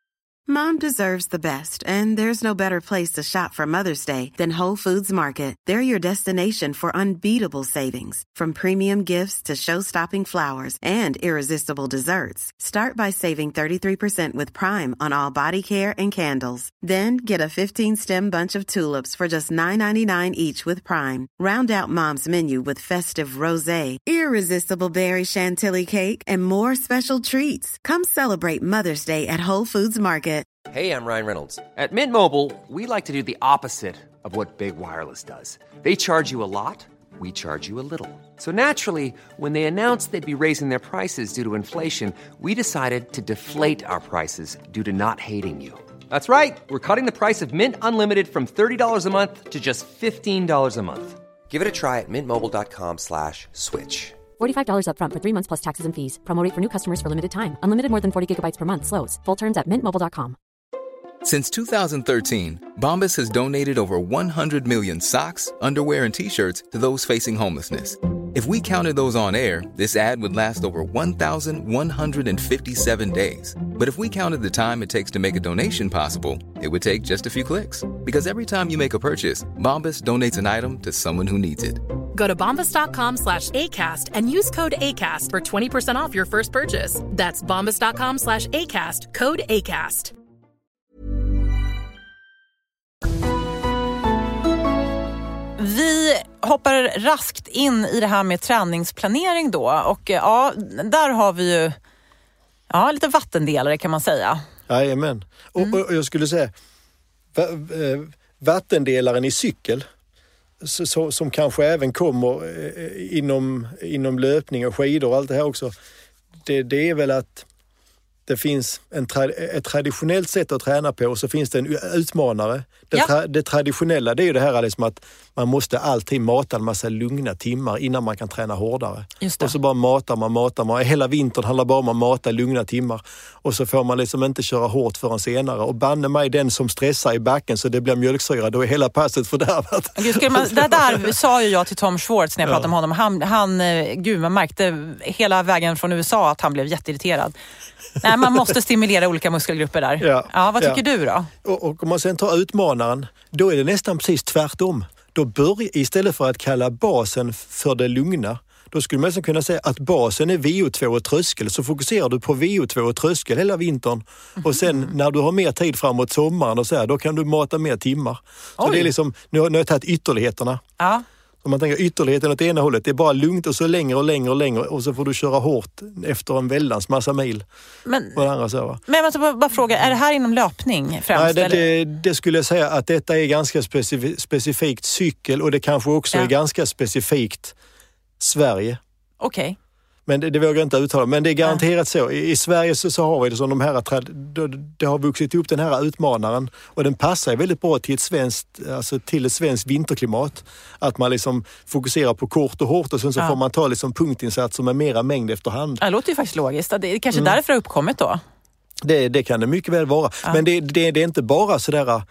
Speaker 1: Mom deserves the best, and there's no better place to shop for Mother's Day than Whole Foods Market. They're your destination for unbeatable savings, from premium gifts to show-stopping flowers and irresistible desserts. Start by saving 33% with Prime on all body care and candles. Then get a 15-stem bunch of tulips for just $9.99 each with Prime. Round out Mom's menu with festive rosé, irresistible berry chantilly cake, and more special treats. Come celebrate Mother's Day at Whole Foods Market.
Speaker 8: Hey, I'm Ryan Reynolds. At Mint Mobile, we like to do the opposite of what Big Wireless does. They charge you a lot, we charge you a little. So naturally, when they announced they'd be raising their prices due to inflation, we decided to deflate our prices due to not hating you. That's right. We're cutting the price of Mint Unlimited from $30 a month to just $15 a month. Give it a try at mintmobile.com/switch.
Speaker 9: $45 up front for 3 months plus taxes and fees. Promo rate for new customers for limited time. Unlimited more than 40 gigabytes per month. Slows full terms at mintmobile.com.
Speaker 3: Since 2013, Bombas has donated over 100 million socks, underwear, and T-shirts to those facing homelessness. If we counted those on air, this ad would last over 1,157 days. But if we counted the time it takes to make a donation possible, it would take just a few clicks. Because every time you make a purchase, Bombas donates an item to someone who needs it.
Speaker 4: Go to bombas.com/ACAST and use code ACAST for 20% off your first purchase. That's bombas.com/ACAST, code ACAST.
Speaker 2: Vi hoppar raskt in i det här med träningsplanering då. Och ja, där har vi ju lite vattendelare kan man säga.
Speaker 7: Jajamän. Och jag skulle säga vattendelaren i cykel som kanske även kommer inom löpning och skidor och allt det här också. Det är väl att det finns ett traditionellt sätt att träna på och så finns det en utmanare. Det traditionella det är ju det här liksom att man måste alltid mata en massa lugna timmar innan man kan träna hårdare. Och så bara matar man. Hela vintern handlar bara om att mata lugna timmar. Och så får man liksom inte köra hårt förrän senare. Och banne mig den som stressar i backen så det blir mjölksyra, då är hela passet fördärvat.
Speaker 2: Det där sa ju jag till Tom Schwartz när jag pratade med honom. Man märkte hela vägen från USA att han blev jätteirriterad. Nej, man måste stimulera olika muskelgrupper där. Vad tycker du då?
Speaker 7: Och om man sen tar utmanaren, då är det nästan precis tvärtom. Då istället för att kalla basen för det lugna, då skulle man kunna säga att basen är VO2 och tröskel. Så fokuserar du på VO2 och tröskel hela vintern. Och sen när du har mer tid framåt sommaren och så här, då kan du mata mer timmar. Så det är liksom, nu har jag tagit ytterligheterna. Ja. Om man tänker ytterligheten åt ena hållet, det är bara lugnt och så längre och så får du köra hårt efter en väldans massa mil. Men jag måste bara fråga, är det här inom löpning främst? Nej, det skulle jag säga att detta är ganska specifikt cykel och det kanske också är ganska specifikt Sverige.
Speaker 2: Okej.
Speaker 7: Men det vågar jag inte uttala. Men det är garanterat så. I Sverige så har vi det som de här, det har vuxit upp den här utmanaren och den passar väldigt bra till ett svenskt vinterklimat. Att man liksom fokuserar på kort och hårt och sen så får man ta liksom punktinsatser med mera mängd efterhand.
Speaker 2: Det låter ju faktiskt logiskt. Det är kanske därför det har uppkommit då.
Speaker 7: Det kan det mycket väl vara. Men det är inte bara sådär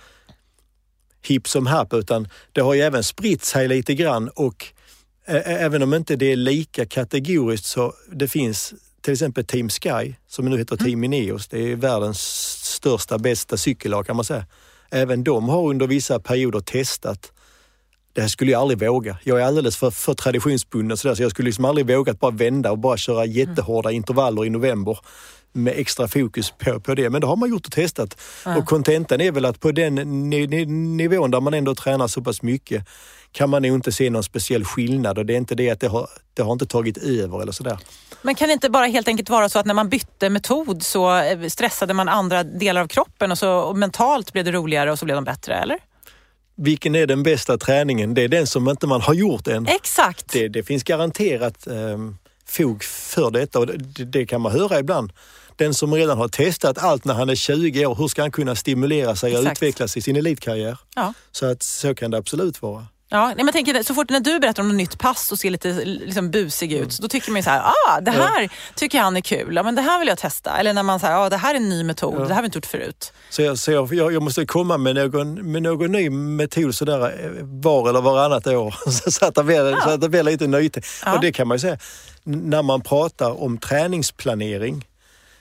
Speaker 7: hipp som happ utan det har ju även spritt sig lite grann och även om inte det är lika kategoriskt så det finns till exempel Team Sky som nu heter Team Ineos. Det är världens största, bästa cykellag kan man säga. Även de har under vissa perioder testat. Det här skulle jag aldrig våga. Jag är alldeles för traditionsbunden så jag skulle liksom aldrig våga att bara vända och bara köra jättehårda intervaller i november med extra fokus på det. Men det har man gjort och testat. Och kontentan är väl att på den nivån där man ändå tränar så pass mycket kan man nog inte se någon speciell skillnad och det är inte det att det har inte tagit över eller sådär.
Speaker 2: Men kan det inte bara helt enkelt vara så att när man bytte metod så stressade man andra delar av kroppen och mentalt blev det roligare och så blev de bättre, eller?
Speaker 7: Vilken är den bästa träningen? Det är den som inte man har gjort än.
Speaker 2: Exakt.
Speaker 7: Det finns garanterat fog för detta och det kan man höra ibland. Den som redan har testat allt när han är 20 år, hur ska han kunna stimulera sig och utvecklas i sin elitkarriär? Ja. Så kan det absolut vara.
Speaker 2: Ja, men jag tänker, så fort när du berättar om något nytt pass och ser lite liksom busig ut, då tycker man ju så här, det här tycker han är kul, men det här vill jag testa. Eller när man säger, det här är en ny metod, det här har vi inte gjort förut. Så
Speaker 7: jag måste komma med någon ny metod sådär var eller varannat år, så att det blir lite nytt. Ja. Och det kan man ju säga, när man pratar om träningsplanering,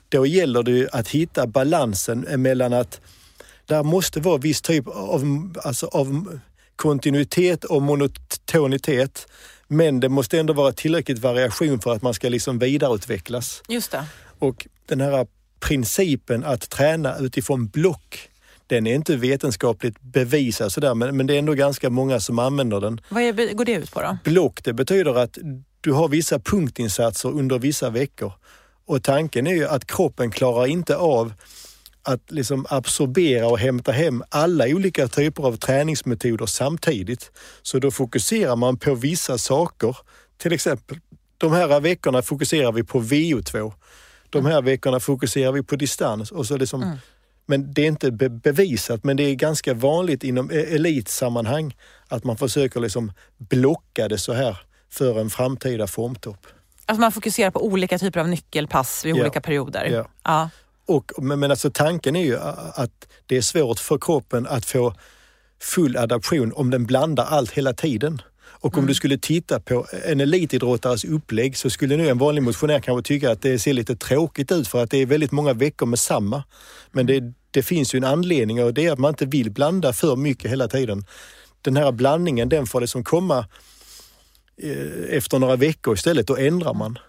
Speaker 7: då gäller det att hitta balansen mellan att där måste vara viss typ av kontinuitet och monotonitet, men det måste ändå vara tillräckligt variation för att man ska liksom vidareutvecklas.
Speaker 2: Just det.
Speaker 7: Och den här principen att träna utifrån block, den är inte vetenskapligt bevisad sådär, men det är ändå ganska många som använder den.
Speaker 2: Vad går det ut på då?
Speaker 7: Block, det betyder att du har vissa punktinsatser under vissa veckor. Och tanken är ju att kroppen klarar inte av att liksom absorbera och hämta hem alla olika typer av träningsmetoder samtidigt. Så då fokuserar man på vissa saker. Till exempel, de här veckorna fokuserar vi på VO2. De här veckorna fokuserar vi på distans. Och så liksom, men det är inte bevisat, men det är ganska vanligt inom elitsammanhang att man försöker liksom blocka det så här för en framtida formtopp.
Speaker 2: Alltså man fokuserar på olika typer av nyckelpass vid olika perioder.
Speaker 7: Ja. Men alltså tanken är ju att det är svårt för kroppen att få full adaption om den blandar allt hela tiden. Och om du skulle titta på en elitidrottares upplägg så skulle nu en vanlig motionär kanske tycka att det ser lite tråkigt ut för att det är väldigt många veckor med samma. Men det finns ju en anledning, och det är att man inte vill blanda för mycket hela tiden. Den här blandningen, den får liksom komma efter några veckor istället, då ändrar man.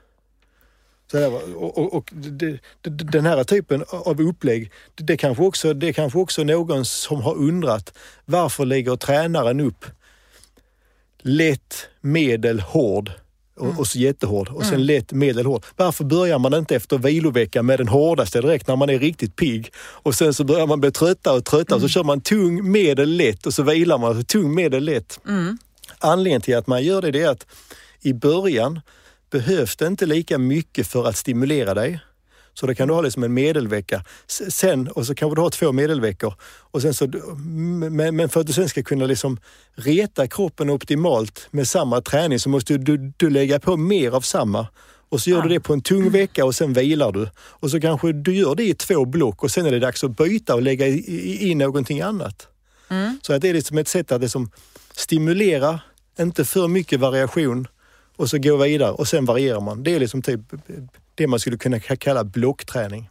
Speaker 7: Och den här typen av upplägg, det kanske också någon som har undrat varför lägger tränaren upp lätt, medel, hård och så jättehård och sen lätt, medel, hård. Varför börjar man inte efter vilovecka med den hårdaste direkt när man är riktigt pigg och sen så börjar man bli tröttare och så kör man tung, medel, lätt och så vilar man så tung, medel, lätt. Anledningen till att man gör det är att i början behövs det inte lika mycket för att stimulera dig. Så då kan du ha liksom en medelvecka. Sen, och så kan du ha 2 medelveckor. Och sen så, men för att du sen ska kunna liksom reta kroppen optimalt med samma träning så måste du lägga på mer av samma. Och så gör du det på en tung vecka och sen vilar du. Och så kanske du gör det i 2 block och sen är det dags att byta och lägga in någonting annat. Så att det är liksom ett sätt att liksom stimulera, inte för mycket variation och så gå vidare och sen varierar man. Det är liksom typ det man skulle kunna kalla blockträning.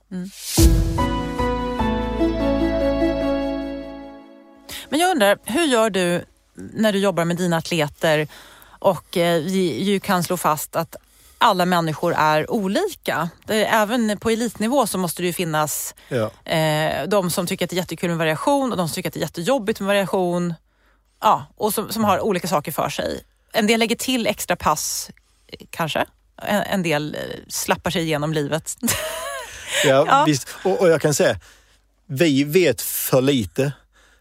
Speaker 2: Men jag undrar, hur gör du när du jobbar med dina atleter och vi kan slå fast att alla människor är olika. Även på elitnivå så måste det ju finnas de som tycker att det är jättekul med variation och de som tycker att det är jättejobbigt med variation. Ja, och som har olika saker för sig. En del lägger till extra pass kanske. En del slappar sig igenom livet.
Speaker 7: Ja. Visst. Och jag kan säga, vi vet för lite.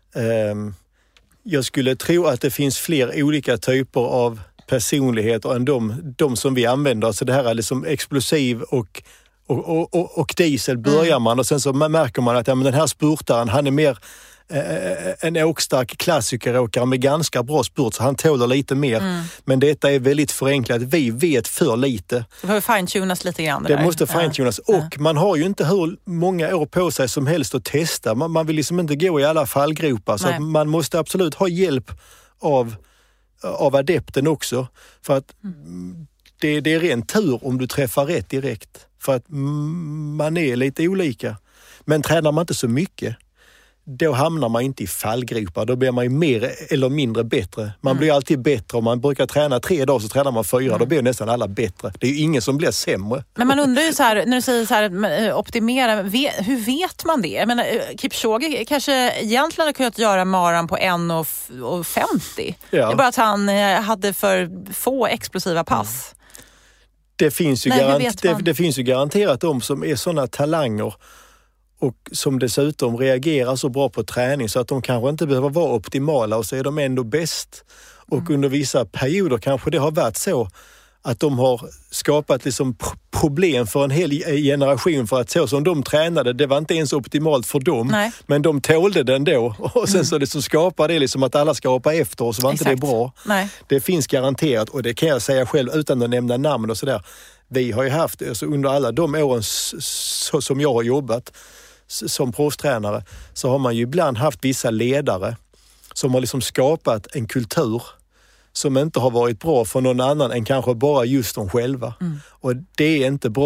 Speaker 7: Jag skulle tro att det finns fler olika typer av personligheter än de som vi använder. Så det här är liksom explosiv och diesel börjar man och sen så märker man att den här spurtaren, han är mer en åkstark klassikeråkare med ganska bra spurt så han tåler lite mer. Men detta är väldigt förenklat. Vi vet för lite.
Speaker 2: Det behöver fine-tunas lite grann.
Speaker 7: Det måste fine-tunas. Och man har ju inte hur många år på sig som helst att testa. Man vill liksom inte gå i alla fallgropar. Så att man måste absolut ha hjälp av adepten också. För att det är ren tur om du träffar rätt direkt. För att man är lite olika. Men tränar man inte så mycket, då hamnar man inte i fallgropar. Då blir man ju mer eller mindre bättre. Man blir alltid bättre. Om man brukar träna 3 dagar så tränar man 4. Då blir nästan alla bättre. Det är ju ingen som blir sämre. Men man
Speaker 2: undrar ju så här, när du säger så här, optimera, hur vet man det? Jag menar, Kipchoge kanske egentligen hade kunnat göra maran på 1,50. Det är bara att han hade för få explosiva pass.
Speaker 7: Det finns ju garanterat de som är sådana talanger och som dessutom reagerar så bra på träning så att de kanske inte behöver vara optimala och så är de ändå bäst. Och under vissa perioder kanske det har varit så att de har skapat liksom problem för en hel generation för att så som de tränade, det var inte ens optimalt för dem. Nej. Men de tålde det ändå. Och sen så det som skapar det liksom att alla ska hoppa efter och så var inte det bra. Nej. Det finns garanterat och det kan jag säga själv utan att nämna namn och sådär. Vi har ju haft alltså under alla de åren som jag har jobbat som proffstränare så har man ju ibland haft vissa ledare som har liksom skapat en kultur som inte har varit bra för någon annan än kanske bara just de själva. Och det är inte bra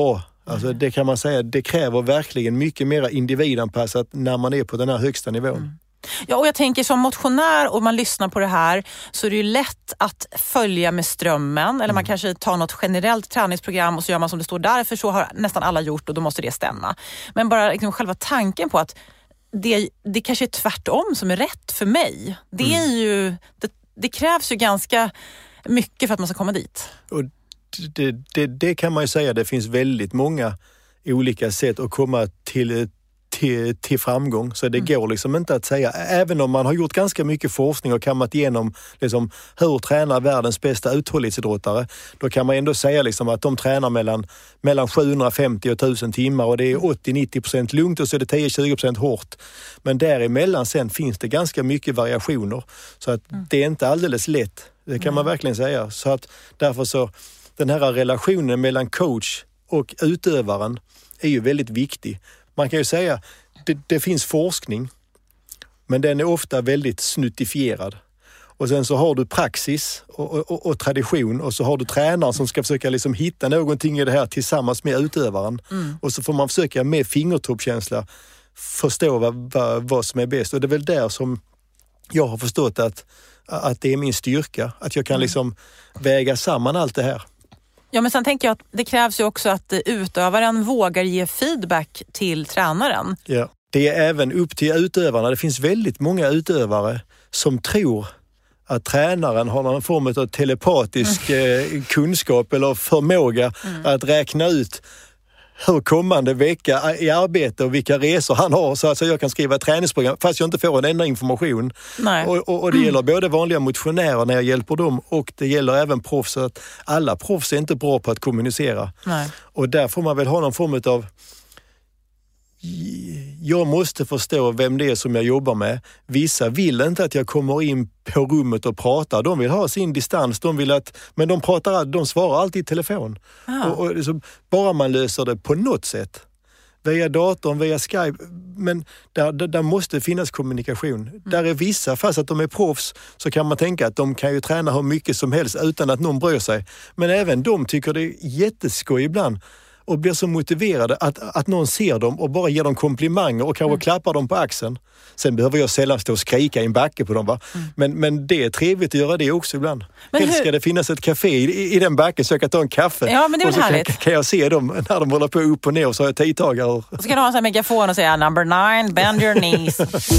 Speaker 7: Alltså det kan man säga, det kräver verkligen mycket mer individanpassat när man är på den här högsta nivån.
Speaker 2: Ja, och jag tänker som motionär och man lyssnar på det här så är det ju lätt att följa med strömmen. Eller man kanske tar något generellt träningsprogram och så gör man som det står där, för så har nästan alla gjort och då måste det stämma. Men bara liksom själva tanken på att det kanske är tvärtom som är rätt för mig. Det är ju, det krävs ju ganska mycket för att man ska komma dit. Och
Speaker 7: det kan man ju säga, det finns väldigt många olika sätt att komma till framgång. Så det går liksom inte att säga, även om man har gjort ganska mycket forskning och kammat igenom liksom, hur tränar världens bästa uthållighetsidrottare, då kan man ändå säga liksom, att de tränar mellan 750 och 1000 timmar och det är 80-90% lugnt och så är det 10-20% hårt. Men däremellan sen finns det ganska mycket variationer. Så att det är inte alldeles lätt. Det kan man verkligen säga. Så att därför så, den här relationen mellan coach och utövaren är ju väldigt viktig. Man kan ju säga, det finns forskning, men den är ofta väldigt snuttifierad. Och sen så har du praxis och tradition och så har du tränaren som ska försöka liksom hitta någonting i det här tillsammans med utövaren. Och så får man försöka med fingertoppkänsla förstå vad som är bäst. Och det är väl där som jag har förstått att det är min styrka. Att jag kan liksom väga samman allt det här.
Speaker 2: Ja, men sen tänker jag att det krävs ju också att utövaren vågar ge feedback till tränaren.
Speaker 7: Ja, det är även upp till utövarna. Det finns väldigt många utövare som tror att tränaren har någon form av telepatisk kunskap eller förmåga att räkna ut hur kommande vecka i arbete och vilka resor han har så att jag kan skriva ett träningsprogram fast jag inte får en enda information. Och det gäller både vanliga motionärer när jag hjälper dem och det gäller även proffs. Att alla proffs är inte bra på att kommunicera.
Speaker 2: Nej.
Speaker 7: Och där får man väl ha någon form av jag måste förstå vem det är som jag jobbar med. Vissa vill inte att jag kommer in på rummet och pratar. De vill ha sin distans. Men de svarar alltid i telefon. Och liksom, bara man löser det på något sätt. Via datorn, via Skype. Men där måste finnas kommunikation. Där är vissa, fast att de är proffs, så kan man tänka att de kan ju träna hur mycket som helst utan att någon bryr sig. Men även de tycker det är jätteskoj ibland. Och blir så motiverade att någon ser dem och bara ger dem komplimanger och kanske klappar dem på axeln. Sen behöver jag sällan stå och skrika i en backe på dem, va? Men det är trevligt att göra det också ibland. Helst ska det finnas ett café i den backen så jag kan ta en kaffe.
Speaker 2: Ja, men det är
Speaker 7: och så
Speaker 2: härligt.
Speaker 7: kan jag se dem när de håller på upp och ner och så har jag tidtagare. Och
Speaker 2: så kan du ha en sån här megafon och säga number 9, bend your knees.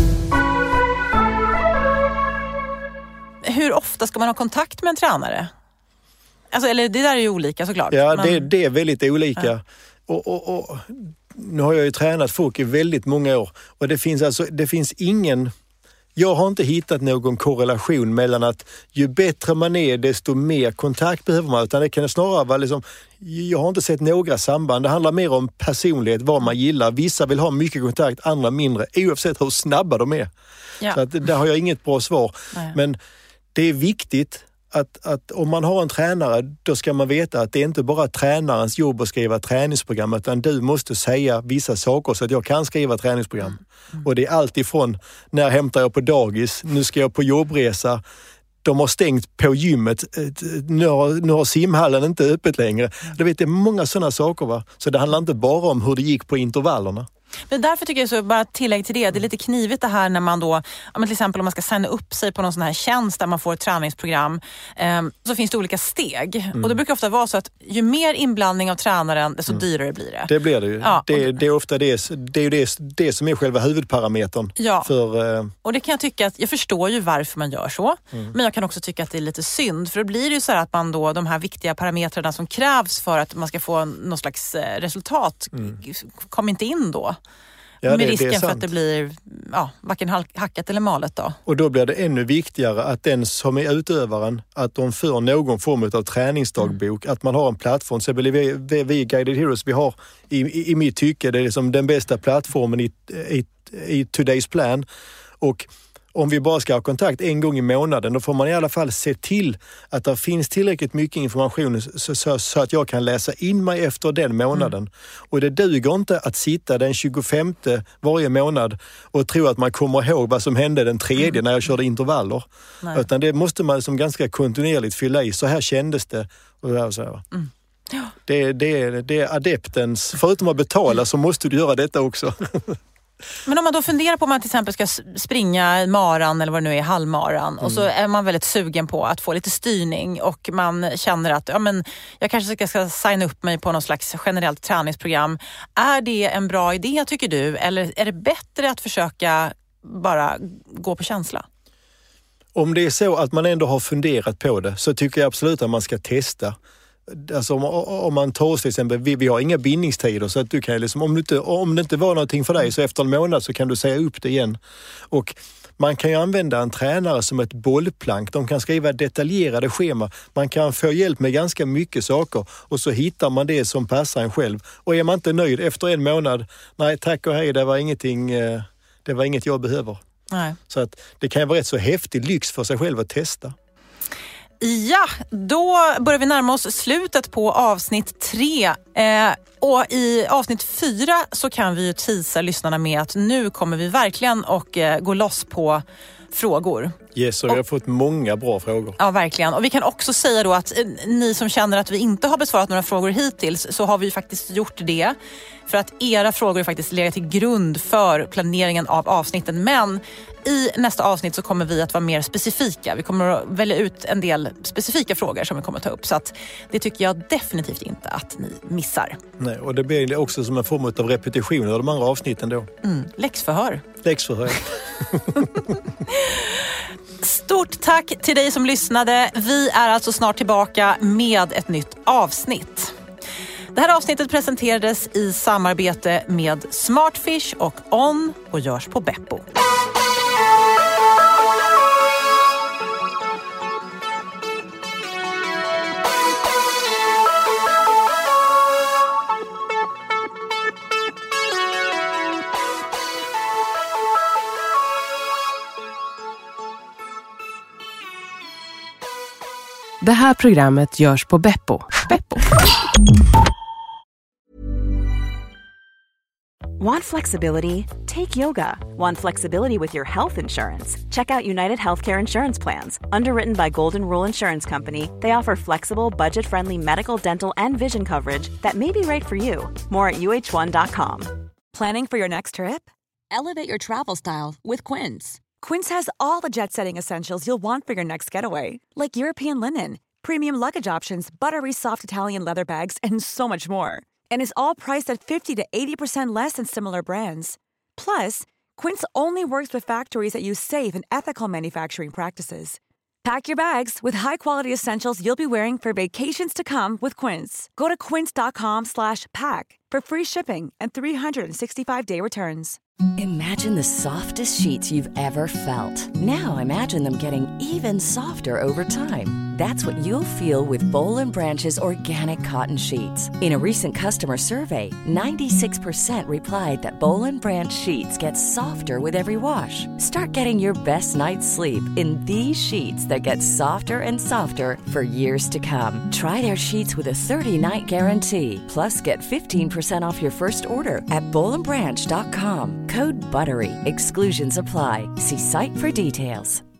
Speaker 2: Hur ofta ska man ha kontakt med en tränare? Alltså, eller det där är ju olika såklart.
Speaker 7: Ja, det är väldigt olika. Ja. Och nu har jag ju tränat folk i väldigt många år. Och det finns ingen... Jag har inte hittat någon korrelation mellan att ju bättre man är desto mer kontakt behöver man. Utan det kan snarare vara liksom... Jag har inte sett några samband. Det handlar mer om personlighet, vad man gillar. Vissa vill ha mycket kontakt, andra mindre. Oavsett hur snabba de är. Ja. Så att, där har jag inget bra svar. Nej. Men det är viktigt... Att om man har en tränare, då ska man veta att det är inte bara tränarens jobb att skriva träningsprogram, utan du måste säga vissa saker så att jag kan skriva träningsprogram. Och det är allt ifrån när hämtar jag på dagis, nu ska jag på jobbresa, de har stängt på gymmet, nu har simhallen inte öppet längre. Det är många sådana saker, va? Så det handlar inte bara om hur det gick på intervallerna.
Speaker 2: Men därför tycker jag så, bara tillägg till det är lite knivigt det här när man då, till exempel om man ska signa upp sig på någon sån här tjänst där man får ett träningsprogram, så finns det olika steg. Och det brukar ofta vara så att ju mer inblandning av tränaren, desto dyrare blir det.
Speaker 7: Det blir det ju. Ja, det är ofta det är ju det som är själva huvudparametern. Ja,
Speaker 2: och det kan jag tycka att, jag förstår ju varför man gör så, men jag kan också tycka att det är lite synd, för då blir det ju så här att man då, de här viktiga parametrarna som krävs för att man ska få någon slags resultat, kommer inte in då. Ja, med risken för att det blir varken hackat eller malet då.
Speaker 7: Och då blir det ännu viktigare att den som är utövaren, att de för någon form av träningsdagbok, att man har en plattform. Så vi Guided Heroes, vi har i mitt tycke, det är liksom den bästa plattformen i Today's Plan. Och om vi bara ska ha kontakt en gång i månaden, då får man i alla fall se till att det finns tillräckligt mycket information så att jag kan läsa in mig efter den månaden. Och det duger inte att sitta den 25 varje månad och tro att man kommer ihåg vad som hände den 3 när jag körde intervaller. Nej. Utan det måste man som ganska kontinuerligt fylla i. Så här kändes det. Och så här. Det är adeptens, förutom att betala så måste du göra detta också.
Speaker 2: Men om man då funderar på om man till exempel ska springa maran eller vad det nu är, halvmaran, och så är man väldigt sugen på att få lite styrning och man känner att jag kanske ska signa upp mig på någon slags generellt träningsprogram. Är det en bra idé, tycker du? Eller är det bättre att försöka bara gå på känsla?
Speaker 7: Om det är så att man ändå har funderat på det så tycker jag absolut att man ska testa. Alltså om man tar oss till exempel, vi har inga bindningstider så att du kan liksom, om det inte var någonting för dig så efter en månad så kan du säga upp det igen. Och man kan ju använda en tränare som ett bollplank. De kan skriva detaljerade schema. Man kan få hjälp med ganska mycket saker och så hittar man det som passar en själv. Och är man inte nöjd efter en månad, nej tack och hej, det var inget jag behöver.
Speaker 2: Nej. Så
Speaker 7: att det kan vara rätt så häftig lyx för sig själv att testa.
Speaker 2: Ja, då börjar vi närma oss slutet på avsnitt 3. Och i avsnitt 4 så kan vi ju teasa lyssnarna med att nu kommer vi verkligen och gå loss på frågor.
Speaker 7: Yes, och vi har fått många bra frågor.
Speaker 2: Ja, verkligen. Och vi kan också säga då att ni som känner att vi inte har besvarat några frågor hittills, så har vi faktiskt gjort det. För att era frågor är faktiskt legat till grund för planeringen av avsnitten. Men i nästa avsnitt så kommer vi att vara mer specifika. Vi kommer att välja ut en del specifika frågor som vi kommer att ta upp. Så att det tycker jag definitivt inte att ni missar.
Speaker 7: Nej, och det blir också som en form av repetition av de andra avsnitten då.
Speaker 2: Läxförhör.
Speaker 7: Läxförhör.
Speaker 2: Stort tack till dig som lyssnade. Vi är alltså snart tillbaka med ett nytt avsnitt. Det här avsnittet presenterades i samarbete med Smartfish och On och görs på Beppo.
Speaker 10: Det här programmet görs på Beppo.
Speaker 11: Want flexibility? Take yoga. Want flexibility with your health insurance? Check out United Healthcare Insurance Plans. Underwritten by Golden Rule Insurance Company, they offer flexible, budget-friendly medical, dental, and vision coverage that may be right for you. More at uh1.com.
Speaker 12: Planning for your next trip? Elevate your travel style with Quince. Quince has all the jet-setting essentials you'll want for your next getaway, like European linen, premium luggage options, buttery soft Italian leather bags, and so much more. And is all priced at 50 to 80% less than similar brands. Plus, Quince only works with factories that use safe and ethical manufacturing practices. Pack your bags with high-quality essentials you'll be wearing for vacations to come with Quince. Go to quince.com/pack for free shipping and 365-day returns.
Speaker 13: Imagine the softest sheets you've ever felt. Now imagine them getting even softer over time. That's what you'll feel with Boll & Branch's organic cotton sheets. In a recent customer survey, 96% replied that Boll & Branch sheets get softer with every wash. Start getting your best night's sleep in these sheets that get softer and softer for years to come. Try their sheets with a 30-night guarantee. Plus, get 15% off your first order at bollandbranch.com. Code BUTTERY. Exclusions apply. See site for details.